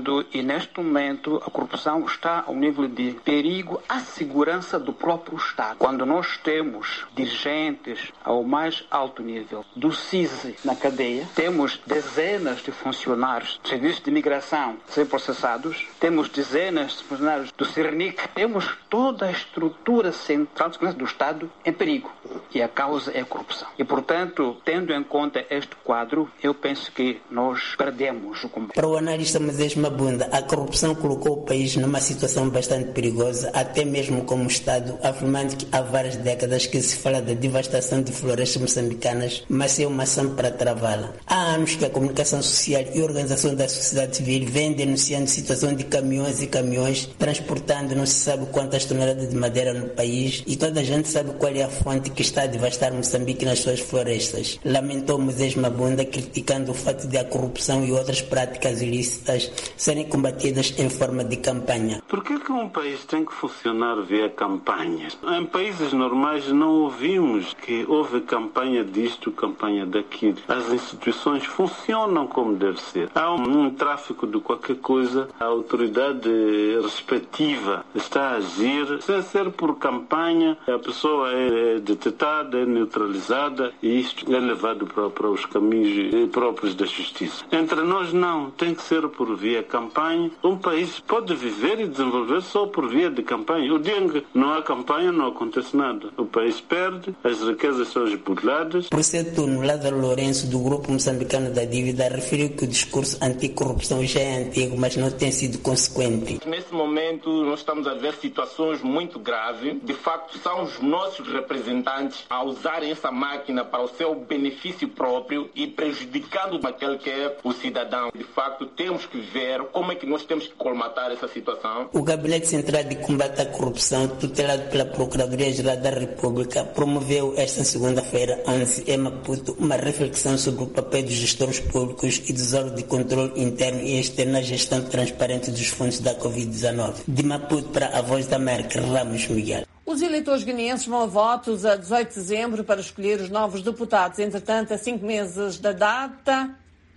neste momento a corrupção está ao nível de perigo à segurança do próprio Estado. Quando nós temos dirigentes ao mais alto nível do C I S na cadeia, temos dezenas de funcionários do Serviço de Imigração ser processados, temos dezenas de funcionários do CERNIC, temos toda a estrutura central de segurança do Estado em perigo. E a causa é a corrupção. E, portanto, tendo em conta este quadro, eu penso que nós perdemos o combate. Para o analista Moisés Mabunda, a corrupção colocou o país numa situação bastante perigosa, até mesmo como Estado, afirmando que há várias décadas que se fala da devastação de florestas moçambicanas, mas é uma ação para travá-la. Há anos que a comunicação social e a organização da sociedade civil vêm denunciando situação de caminhões e caminhões transportando não se sabe quantas toneladas de madeira no país, e toda a gente sabe qual é a fonte que está a devastar Moçambique nas suas florestas. Lamentou Moisés Mabunda, criticando o fato de a corrupção e outras práticas ilícitas serem combatidas em forma de campanha. Por que que um país tem que funcionar via campanhas? Em países normais não ouvimos que houve campanha disto, campanha daquilo. As instituições funcionam como deve ser. Há um, um tráfico de qualquer coisa, a autoridade respectiva está a agir sem ser por campanha, a pessoa é detectada, é neutralizada e isto é levado para, para os caminhos próprios da justiça. Entre nós não, tem que ser por via campanha. Um país pode viver e desenvolver só por via de campanha. O dia em que não há campanha não acontece nada. O país perde, as riquezas são esbulhadas. Por seu turno, Lázaro Lourenço, do Grupo Moçambicano da Dívida, referiu que o discurso anticorrupção já é antigo, mas não tem sido consequente. Nesse momento, nós estamos a ver situações muito graves. De facto, são os nossos representantes a usarem essa máquina para o seu benefício próprio e prejudicando aquele que é o cidadão. De facto, temos que ver como é que nós temos que colmatar essa situação. O Gabinete Central de Combate à Corrupção, tutelado pela Procuradoria-Geral da República, promoveu esta segunda-feira, onze, em Maputo, uma reflexão sobre o papel dos gestores públicos e dos órgãos de controle interno e externo na gestão transparente dos fundos da covid dezenove. De Maputo para a Voz da América, Ramos Miguel. Os eleitores guineenses vão a votos a dezoito de dezembro para escolher os novos deputados. Entretanto, a cinco meses da data,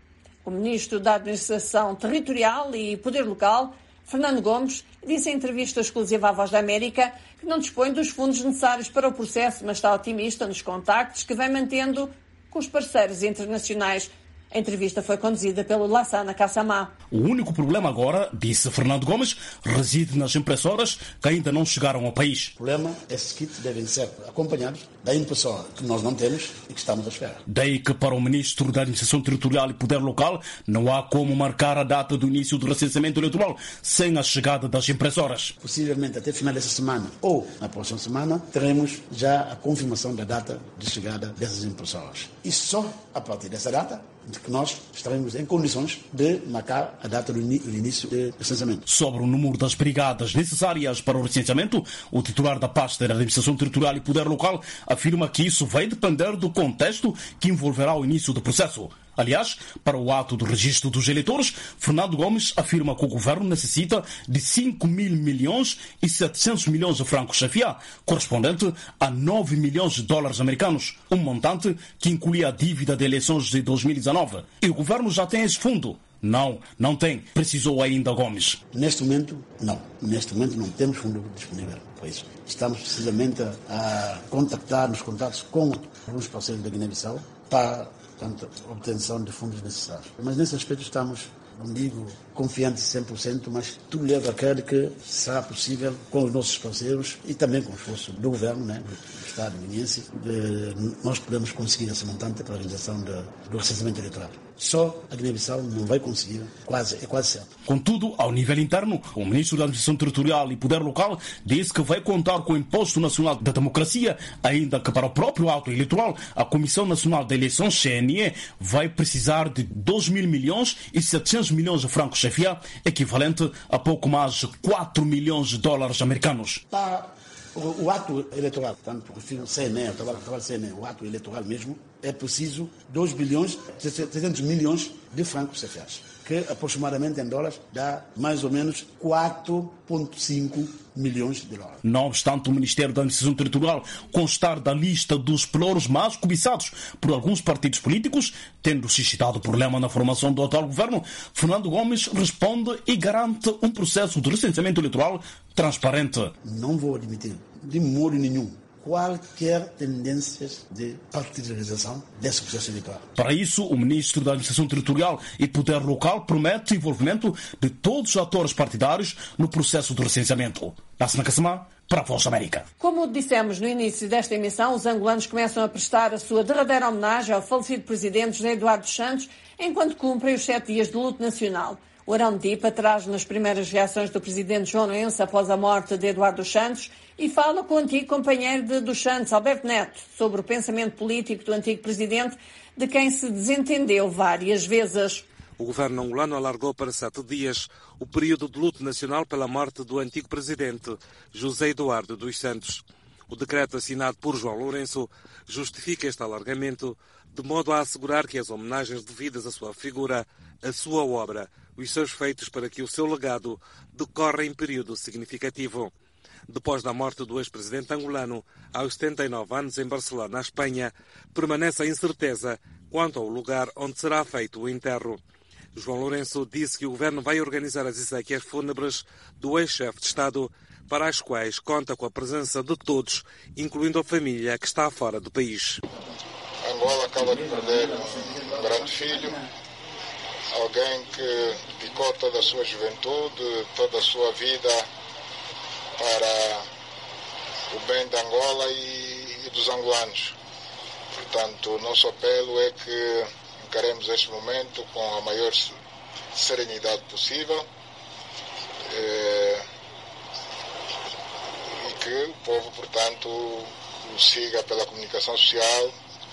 o ministro da Administração Territorial e Poder Local, Fernando Gomes, disse em entrevista exclusiva à Voz da América que não dispõe dos fundos necessários para o processo, mas está otimista nos contactos que vem mantendo com os parceiros internacionais. A entrevista foi conduzida pelo Lassana Kassamá. O único problema agora, disse Fernando Gomes, reside nas impressoras que ainda não chegaram ao país. O problema é que esses kits devem ser acompanhados da impressora que nós não temos e que estamos à espera. Daí que para o Ministro da Administração Territorial e Poder Local não há como marcar a data do início do recenseamento eleitoral sem a chegada das impressoras. Possivelmente até final dessa semana ou na próxima semana teremos já a confirmação da data de chegada dessas impressoras. E só a partir dessa data de que nós estaremos em condições de marcar a data do início do recenseamento. Sobre o número das brigadas necessárias para o recenseamento, o titular da pasta da Administração Territorial e Poder Local afirma que isso vai depender do contexto que envolverá o início do processo. Aliás, para o ato do registro dos eleitores, Fernando Gomes afirma que o governo necessita de cinco mil milhões e setecentos milhões de francos C F A, correspondente a nove milhões de dólares americanos, um montante que incluía a dívida de eleições de dois mil e dezanove. E o governo já tem esse fundo? Não, não tem, precisou ainda Gomes. Neste momento, não. Neste momento não temos fundo disponível para isso. Estamos precisamente a contactar, nos contatos com alguns parceiros da Guiné-Bissau para portanto, obtenção de fundos necessários. Mas nesse aspecto estamos, não digo confiantes cem por cento, mas tudo leva a crer que será possível com os nossos parceiros e também com o esforço do governo, né, do Estado guineense, nós podemos conseguir esse montante para a realização de, do recenseamento eleitoral. Só a Guiné-Bissau não vai conseguir, quase, é quase certo. Contudo, ao nível interno, o Ministro da Administração Territorial e Poder Local disse que vai contar com o Imposto Nacional da Democracia, ainda que para o próprio ato eleitoral, a Comissão Nacional de Eleições, C N E, vai precisar de dois mil milhões e setecentos milhões de francos C F A, equivalente a pouco mais de quatro milhões de dólares americanos. Para o, o ato eleitoral, tanto o C N E, o trabalho, o trabalho C N E, o ato eleitoral mesmo, é preciso dois bilhões e trezentos milhões de francos C F A. que aproximadamente em dólares dá mais ou menos quatro vírgula cinco milhões de dólares. Não obstante o Ministério da Administração Territorial constar da lista dos pelouros mais cobiçados por alguns partidos políticos, tendo suscitado problema na formação do atual governo, Fernando Gomes responde e garante um processo de recenseamento eleitoral transparente. Não vou admitir, de modo nenhum, qualquer tendência de partidarização desse processo eleitoral. Para isso, o Ministro da Administração Territorial e Poder Local promete o envolvimento de todos os atores partidários no processo de recenseamento. Nassana Kassamá, para a Voz da América. Como dissemos no início desta emissão, os angolanos começam a prestar a sua derradeira homenagem ao falecido presidente José Eduardo dos Santos, enquanto cumprem os sete dias de luto nacional. O Arão de Tipa traz nas primeiras reações do presidente João Lourenço após a morte de Eduardo dos Santos e fala com o antigo companheiro de dos Santos, Alberto Neto, sobre o pensamento político do antigo presidente, de quem se desentendeu várias vezes. O governo angolano alargou para sete dias o período de luto nacional pela morte do antigo presidente José Eduardo dos Santos. O decreto assinado por João Lourenço justifica este alargamento de modo a assegurar que as homenagens devidas à sua figura, à sua obra, os seus feitos para que o seu legado decorra em período significativo. Depois da morte do ex-presidente angolano, aos setenta e nove anos, em Barcelona, na Espanha, permanece a incerteza quanto ao lugar onde será feito o enterro. João Lourenço disse que o governo vai organizar as exéquias fúnebres do ex-chefe de Estado, para as quais conta com a presença de todos, incluindo a família que está fora do país. Angola acaba de perder um grande filho, alguém que dedicou toda a sua juventude, toda a sua vida para o bem de Angola e, e dos angolanos. Portanto, o nosso apelo é que encaremos este momento com a maior serenidade possível eh, e que o povo, portanto, o siga pela comunicação social,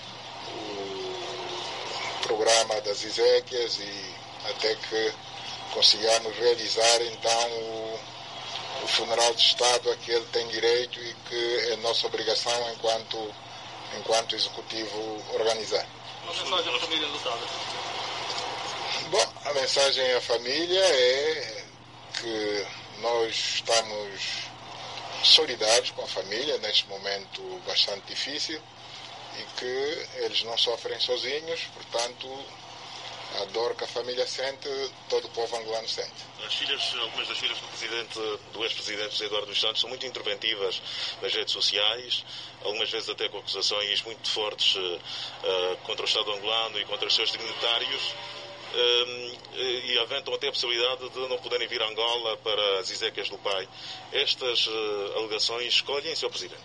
o programa das exéquias e até que consigamos realizar então o, o funeral de Estado a que ele tem direito e que é nossa obrigação enquanto, enquanto executivo organizar. Uma mensagem à família lutada? Bom, a mensagem à família é que nós estamos solidários com a família neste momento bastante difícil e que eles não sofrem sozinhos, portanto, a dor que a família sente, todo o povo angolano sente. As filhas, algumas das filhas do presidente, do ex-presidente José Eduardo dos Santos são muito interventivas nas redes sociais, algumas vezes até com acusações muito fortes uh, contra o Estado angolano e contra os seus dignitários, uh, e aventam até a possibilidade de não poderem vir a Angola para as exéquias do pai. Estas uh, alegações escolhem senhor Presidente?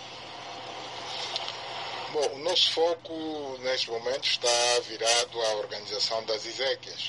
Bom, o nosso foco neste momento está virado à organização das exéquias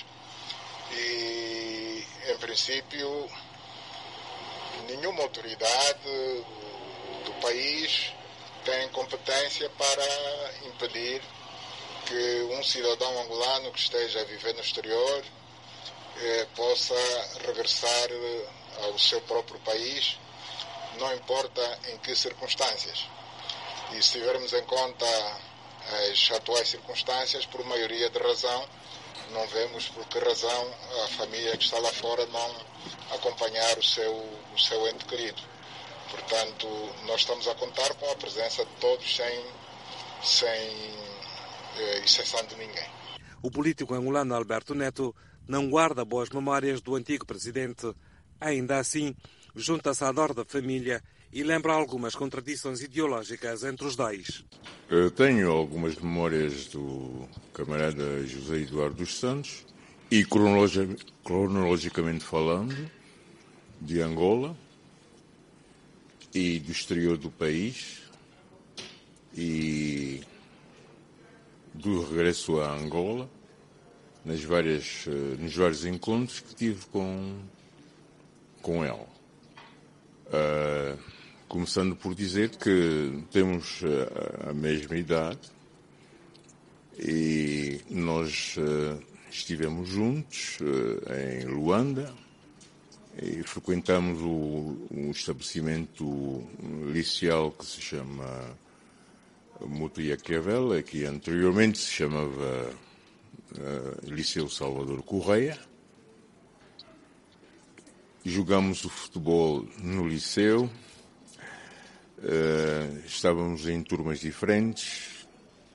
e, em princípio, nenhuma autoridade do país tem competência para impedir que um cidadão angolano que esteja a viver no exterior eh, possa regressar ao seu próprio país, não importa em que circunstâncias. E se tivermos em conta as atuais circunstâncias, por maioria de razão, não vemos por que razão a família que está lá fora não acompanhar o seu, o seu ente querido. Portanto, nós estamos a contar com a presença de todos sem, sem eh, exceção de ninguém. O político angolano Alberto Neto não guarda boas memórias do antigo presidente. Ainda assim, junta-se à dor da família e lembra algumas contradições ideológicas entre os dois. Eu tenho algumas memórias do camarada José Eduardo dos Santos e, cronologi- cronologicamente falando, de Angola e do exterior do país e do regresso a Angola, nas várias, nos vários encontros que tive com, com ela. Uh, começando por dizer que temos a, a mesma idade e nós uh, estivemos juntos uh, em Luanda e frequentamos o, um estabelecimento liceal que se chama Mutuia Chiavella, que anteriormente se chamava uh, Liceu Salvador Correia. Jogamos o futebol no liceu, uh, estávamos em turmas diferentes.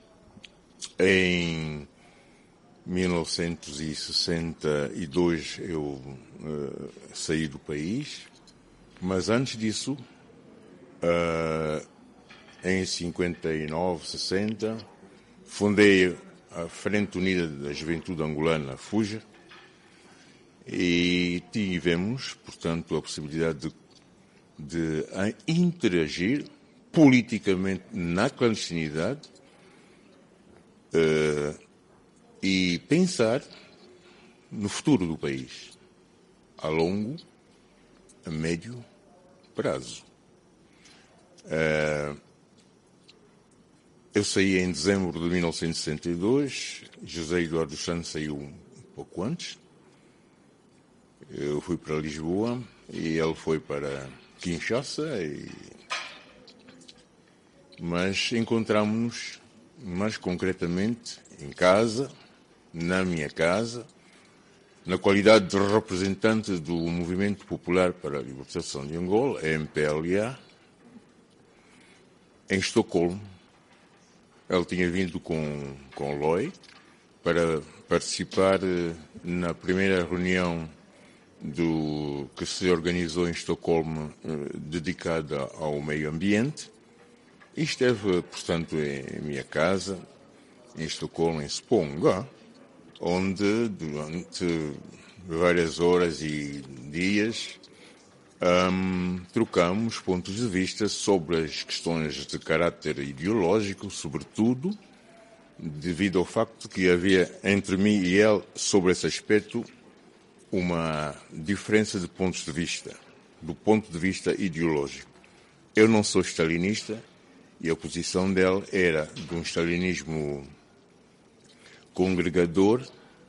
Em mil novecentos e sessenta e dois eu uh, saí do país, mas antes disso, uh, em cinquenta e nove, sessenta, fundei a Frente Unida da Juventude Angolana, FUJA, e tivemos, portanto, a possibilidade de, de interagir politicamente na clandestinidade uh, e pensar no futuro do país, a longo, a médio prazo. Uh, eu saí em dezembro de mil novecentos e sessenta e dois, José Eduardo dos Santos saiu um pouco antes. Eu fui para Lisboa e ele foi para Kinshasa, e... mas encontramos-nos mais concretamente em casa, na minha casa, na qualidade de representante do Movimento Popular para a Libertação de Angola, M P L A, em Estocolmo. Ele tinha vindo com, com Loi para participar na primeira reunião do, que se organizou em Estocolmo, dedicada ao meio ambiente, e esteve, portanto, em minha casa, em Estocolmo, em Sponga, onde durante várias horas e dias um, trocamos pontos de vista sobre as questões de caráter ideológico, sobretudo devido ao facto que havia entre mim e ele, sobre esse aspecto, uma diferença de pontos de vista, do ponto de vista ideológico. Eu não sou stalinista e a posição dele era de um stalinismo congregador,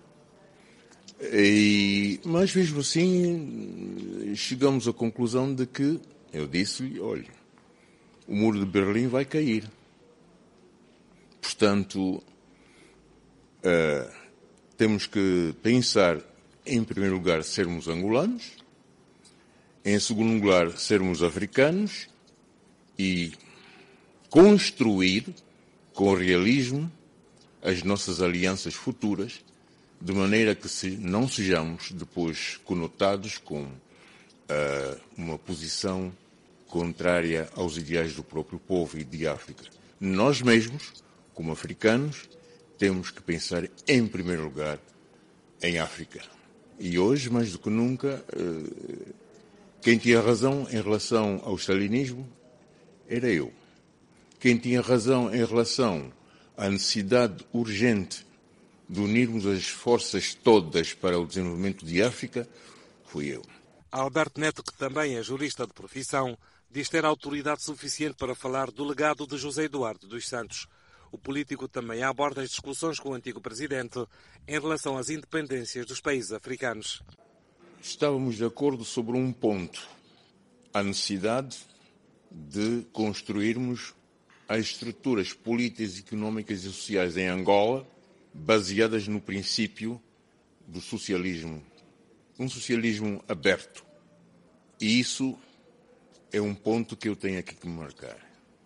e, mas mesmo assim chegamos à conclusão de que, eu disse-lhe, olha, o muro de Berlim vai cair. Portanto, uh, temos que pensar, em primeiro lugar, sermos angolanos, em segundo lugar, sermos africanos e construir com realismo as nossas alianças futuras, de maneira que se, não sejamos depois conotados com uh, uma posição contrária aos ideais do próprio povo e de África. Nós mesmos, como africanos, temos que pensar, em primeiro lugar, em África. E hoje, mais do que nunca, uh, quem tinha razão em relação ao stalinismo era eu. Quem tinha razão em relação à necessidade urgente de unirmos as forças todas para o desenvolvimento de África, fui eu. Alberto Neto, que também é jurista de profissão, diz ter autoridade suficiente para falar do legado de José Eduardo dos Santos. O político também aborda as discussões com o antigo presidente em relação às independências dos países africanos. Estávamos de acordo sobre um ponto: a necessidade de construirmos as estruturas políticas, económicas e sociais em Angola baseadas no princípio do socialismo, um socialismo aberto. E isso é um ponto que eu tenho aqui que marcar.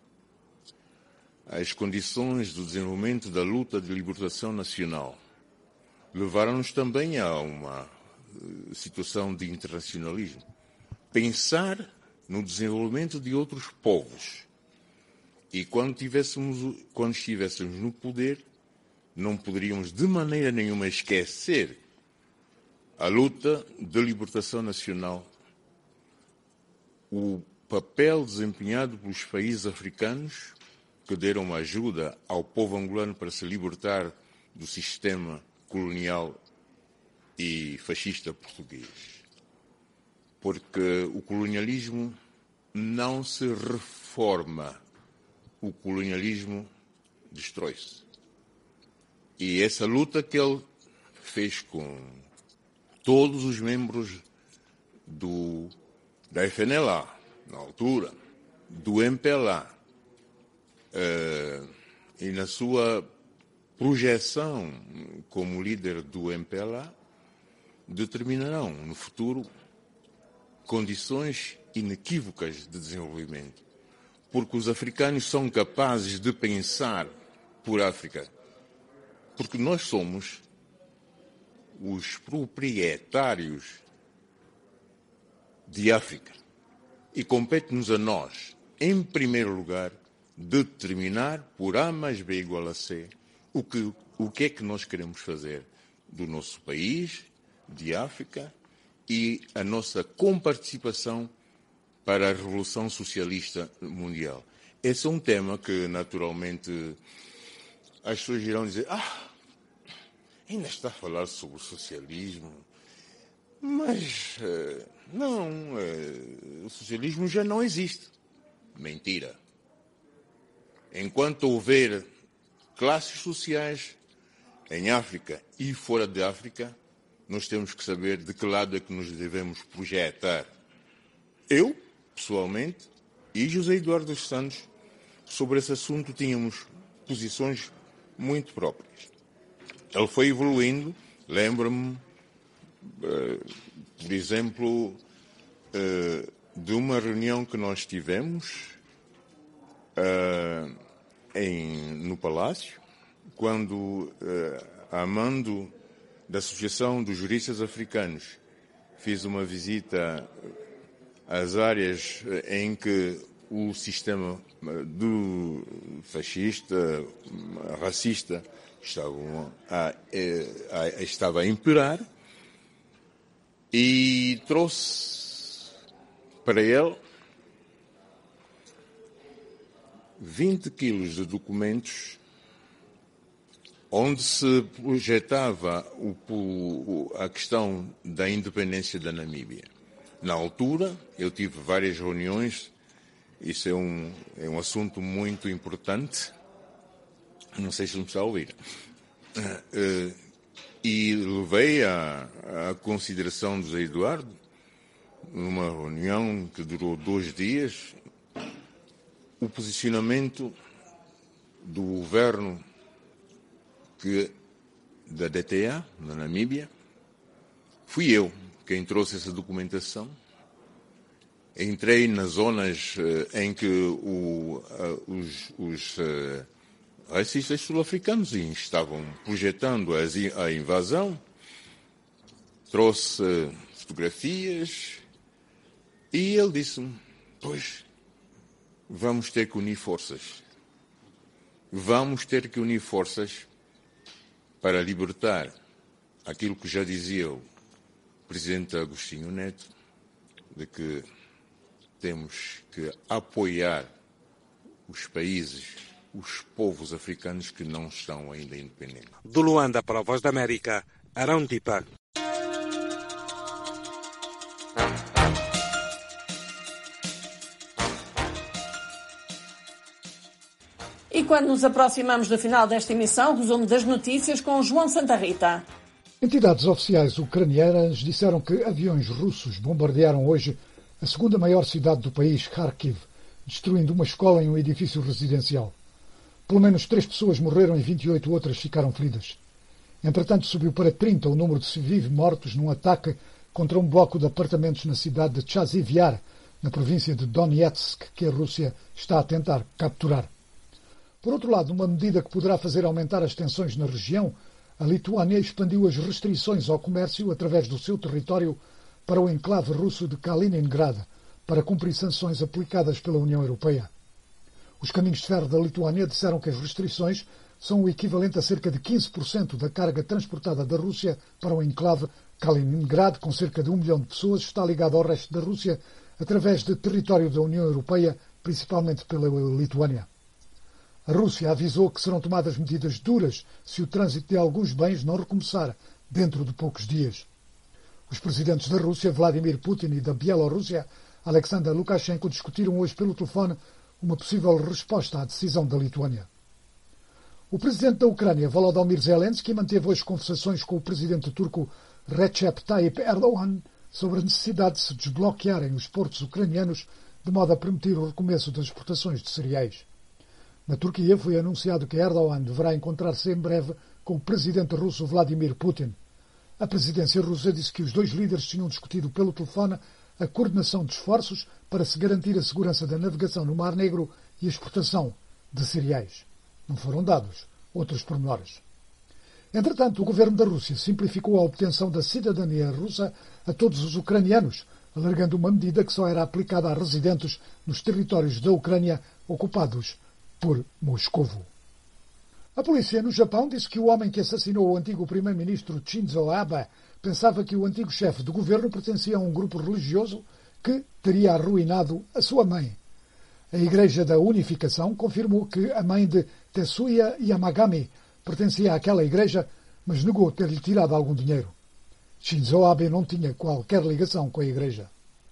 As condições do desenvolvimento da luta de libertação nacional levaram-nos também a uma situação de internacionalismo. Pensar no desenvolvimento de outros povos. E quando, tivéssemos, quando estivéssemos no poder, não poderíamos de maneira nenhuma esquecer a luta de libertação nacional, o papel desempenhado pelos países africanos que deram uma ajuda ao povo angolano para se libertar do sistema colonial e fascista português. Porque o colonialismo não se reforma, o colonialismo destrói-se. E essa luta que ele fez com todos os membros do, da F N L A, na altura, do M P L A, uh, e na sua projeção como líder do M P L A determinarão no futuro condições inequívocas de desenvolvimento, porque os africanos são capazes de pensar por África, porque nós somos os proprietários de África e compete-nos a nós, em primeiro lugar, determinar por A mais B igual a C o que, o que é que nós queremos fazer do nosso país, de África, e a nossa comparticipação para a Revolução Socialista Mundial. Esse é um tema que, naturalmente, as pessoas irão dizer: ah, ainda está a falar sobre o socialismo, mas uh, não, uh, o socialismo já não existe. Mentira. Enquanto houver classes sociais em África e fora de África, nós temos que saber de que lado é que nos devemos projetar. Eu, pessoalmente, e José Eduardo dos Santos, sobre esse assunto tínhamos posições muito próprias. Ele foi evoluindo, lembro-me, uh, por exemplo, uh, de uma reunião que nós tivemos uh, em, no Palácio, quando uh, a mando da Associação dos Juristas Africanos fiz uma visita às áreas em que o sistema do fascista, racista, estava a, a, a, estava a imperar, e trouxe para ele vinte quilos de documentos onde se projetava o, o, a questão da independência da Namíbia. Na altura, eu tive várias reuniões, isso é um, é um assunto muito importante, não sei se me está a ouvir, uh, e levei à, à consideração do Zé Eduardo, numa reunião que durou dois dias, o posicionamento do governo que, da D T A, na Namíbia. Fui eu quem trouxe essa documentação. Entrei nas zonas uh, em que o, uh, os, os uh, racistas sul-africanos estavam projetando a, a invasão. Trouxe uh, fotografias e ele disse-me: pois, vamos ter que unir forças. Vamos ter que unir forças para libertar aquilo que já dizia o presidente Agostinho Neto, de que temos que apoiar os países, os povos africanos que não estão ainda independentes. Do Luanda para a Voz da América, Arão Tipa. E quando nos aproximamos do final desta emissão, resumo das notícias com João Santa Rita. Entidades oficiais ucranianas disseram que aviões russos bombardearam hoje a segunda maior cidade do país, Kharkiv, destruindo uma escola e um edifício residencial. Pelo menos três pessoas morreram e vinte e oito outras ficaram feridas. Entretanto, subiu para trinta o número de civis mortos num ataque contra um bloco de apartamentos na cidade de Chasiv Yar, na província de Donetsk, que a Rússia está a tentar capturar. Por outro lado, numa medida que poderá fazer aumentar as tensões na região, a Lituânia expandiu as restrições ao comércio através do seu território para o enclave russo de Kaliningrad, para cumprir sanções aplicadas pela União Europeia. Os caminhos de ferro da Lituânia disseram que as restrições são o equivalente a cerca de quinze por cento da carga transportada da Rússia para o enclave Kaliningrad, com cerca de um milhão de pessoas, está ligado ao resto da Rússia através de território da União Europeia, principalmente pela Lituânia. A Rússia avisou que serão tomadas medidas duras se o trânsito de alguns bens não recomeçar dentro de poucos dias. Os presidentes da Rússia, Vladimir Putin, e da Bielorrússia, Alexander Lukashenko, discutiram hoje pelo telefone uma possível resposta à decisão da Lituânia. O presidente da Ucrânia, Volodymyr Zelensky, manteve hoje conversações com o presidente turco Recep Tayyip Erdogan sobre a necessidade de se desbloquearem os portos ucranianos de modo a permitir o recomeço das exportações de cereais. Na Turquia foi anunciado que Erdogan deverá encontrar-se em breve com o presidente russo Vladimir Putin. A presidência russa disse que os dois líderes tinham discutido pelo telefone a coordenação de esforços para se garantir a segurança da navegação no Mar Negro e a exportação de cereais. Não foram dados outros pormenores. Entretanto, o governo da Rússia simplificou a obtenção da cidadania russa a todos os ucranianos, alargando uma medida que só era aplicada a residentes nos territórios da Ucrânia ocupados por Moscovo. A polícia no Japão disse que o homem que assassinou o antigo primeiro-ministro Shinzo Abe pensava que o antigo chefe do governo pertencia a um grupo religioso que teria arruinado a sua mãe. A Igreja da Unificação confirmou que a mãe de Tetsuya Yamagami pertencia àquela igreja, mas negou ter-lhe tirado algum dinheiro. Shinzo Abe não tinha qualquer ligação com a igreja.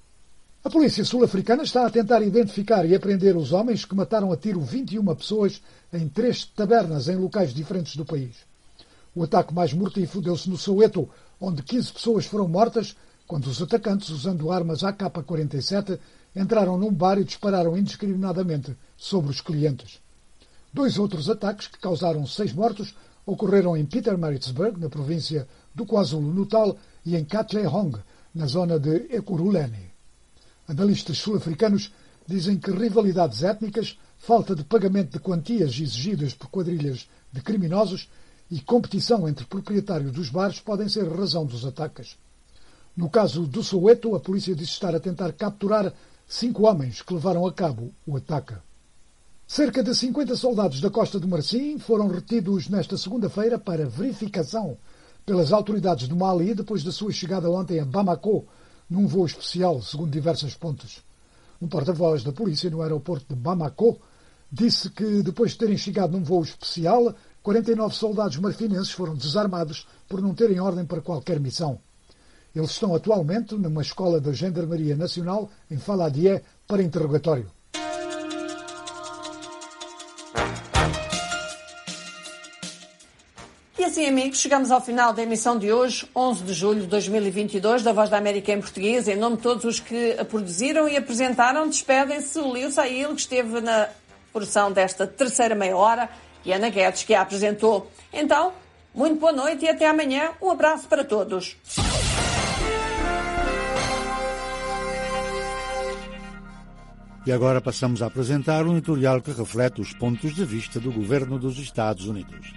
A polícia sul-africana está a tentar identificar e apreender os homens que mataram a tiro vinte e uma pessoas em três tabernas em locais diferentes do país. O ataque mais mortífero deu-se no Soweto, onde quinze pessoas foram mortas quando os atacantes, usando armas A K quarenta e sete, entraram num bar e dispararam indiscriminadamente sobre os clientes. Dois outros ataques, que causaram seis mortos, ocorreram em Pietermaritzburg, na província do KwaZulu-Natal, e em Katlehong, na zona de Ekurhuleni. Analistas sul-africanos dizem que rivalidades étnicas, falta de pagamento de quantias exigidas por quadrilhas de criminosos e competição entre proprietários dos bares podem ser razão dos ataques. No caso do Soweto, a polícia diz estar a tentar capturar cinco homens que levaram a cabo o ataque. Cerca de cinquenta soldados da Costa do Marfim foram retidos nesta segunda-feira para verificação pelas autoridades do Mali depois da sua chegada ontem a Bamako, num voo especial, segundo diversas fontes. Um porta-voz da polícia no aeroporto de Bamako disse que, depois de terem chegado num voo especial, quarenta e nove soldados marfinenses foram desarmados por não terem ordem para qualquer missão. Eles estão atualmente numa escola da Gendarmeria Nacional em Faladié para interrogatório. E assim, amigos, chegamos ao final da emissão de hoje, onze de julho de dois mil e vinte e dois, da Voz da América em português. Em nome de todos os que a produziram e apresentaram, despedem-se o Lio Sail, que esteve na produção desta terceira meia hora, e Ana Guedes, que a apresentou. Então, muito boa noite e até amanhã. Um abraço para todos. E agora passamos a apresentar um editorial que reflete os pontos de vista do governo dos Estados Unidos.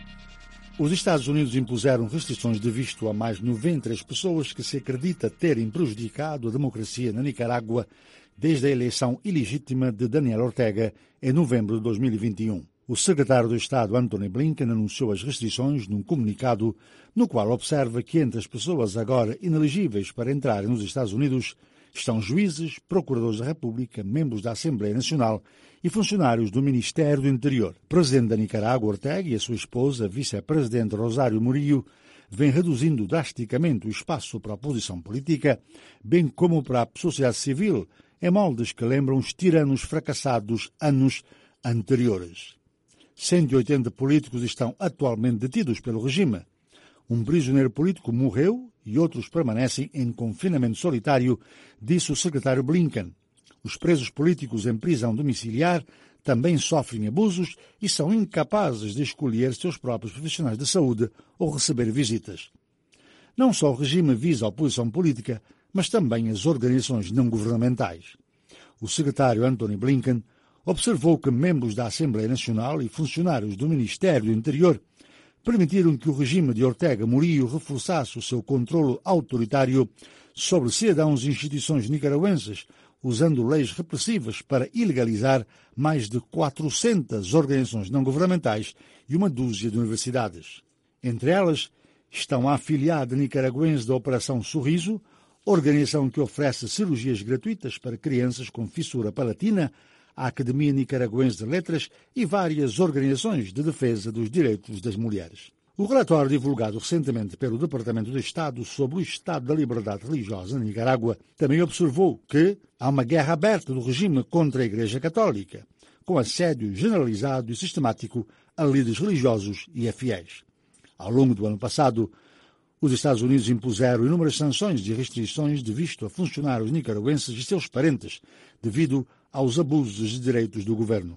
Os Estados Unidos impuseram restrições de visto a mais de noventa e três pessoas que se acredita terem prejudicado a democracia na Nicarágua desde a eleição ilegítima de Daniel Ortega em novembro de dois mil e vinte e um. O secretário de Estado Antony Blinken anunciou as restrições num comunicado no qual observa que entre as pessoas agora inelegíveis para entrarem nos Estados Unidos estão juízes, procuradores da República, membros da Assembleia Nacional e funcionários do Ministério do Interior. O presidente da Nicarágua, Ortega, e a sua esposa, vice-presidente Rosário Murillo, vêm reduzindo drasticamente o espaço para a oposição política, bem como para a sociedade civil, em moldes que lembram os tiranos fracassados anos anteriores. cento e oitenta políticos estão atualmente detidos pelo regime. Um prisioneiro político morreu e outros permanecem em confinamento solitário, disse o secretário Blinken. Os presos políticos em prisão domiciliar também sofrem abusos e são incapazes de escolher seus próprios profissionais de saúde ou receber visitas. Não só o regime visa a oposição política, mas também as organizações não governamentais. O secretário Antony Blinken observou que membros da Assembleia Nacional e funcionários do Ministério do Interior permitiram que o regime de Ortega Murillo reforçasse o seu controle autoritário sobre cidadãos e instituições nicaragüenses, usando leis repressivas para ilegalizar mais de quatrocentas organizações não governamentais e uma dúzia de universidades. Entre elas estão a afiliada nicaragüense da Operação Sorriso, organização que oferece cirurgias gratuitas para crianças com fissura palatina, a Academia Nicaragüense de Letras e várias organizações de defesa dos direitos das mulheres. O relatório divulgado recentemente pelo Departamento de Estado sobre o estado da liberdade religiosa na Nicarágua também observou que há uma guerra aberta do regime contra a Igreja Católica, com assédio generalizado e sistemático a líderes religiosos e a fiéis. Ao longo do ano passado, os Estados Unidos impuseram inúmeras sanções e restrições de visto a funcionários nicaragüenses e seus parentes, devido aos abusos de direitos do governo.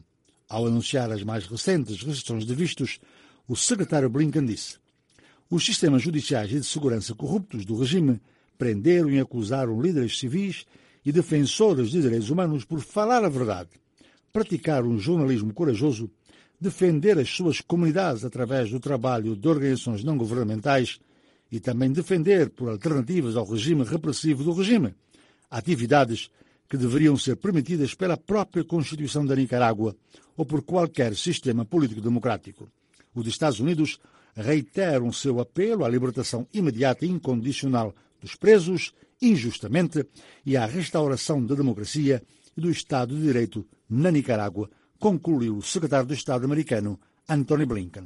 Ao anunciar as mais recentes restrições de vistos, o secretário Blinken disse: os sistemas judiciais e de segurança corruptos do regime prenderam e acusaram líderes civis e defensores de direitos humanos por falar a verdade, praticar um jornalismo corajoso, defender as suas comunidades através do trabalho de organizações não governamentais e também defender por alternativas ao regime repressivo do regime, atividades que deveriam ser permitidas pela própria Constituição da Nicarágua ou por qualquer sistema político democrático. Os Estados Unidos reiteram seu apelo à libertação imediata e incondicional dos presos, injustamente, e à restauração da democracia e do Estado de Direito na Nicarágua, concluiu o secretário de Estado americano Antony Blinken.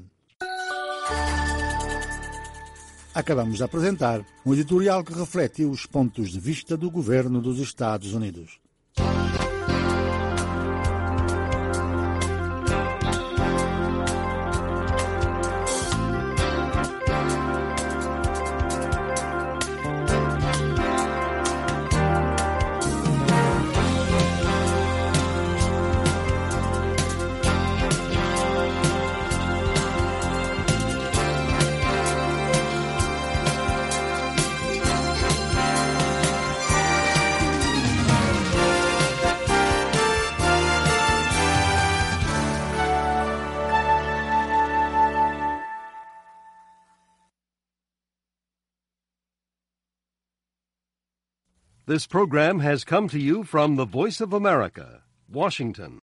Acabamos de apresentar um editorial que reflete os pontos de vista do governo dos Estados Unidos. This program has come to you from the Voice of America, Washington.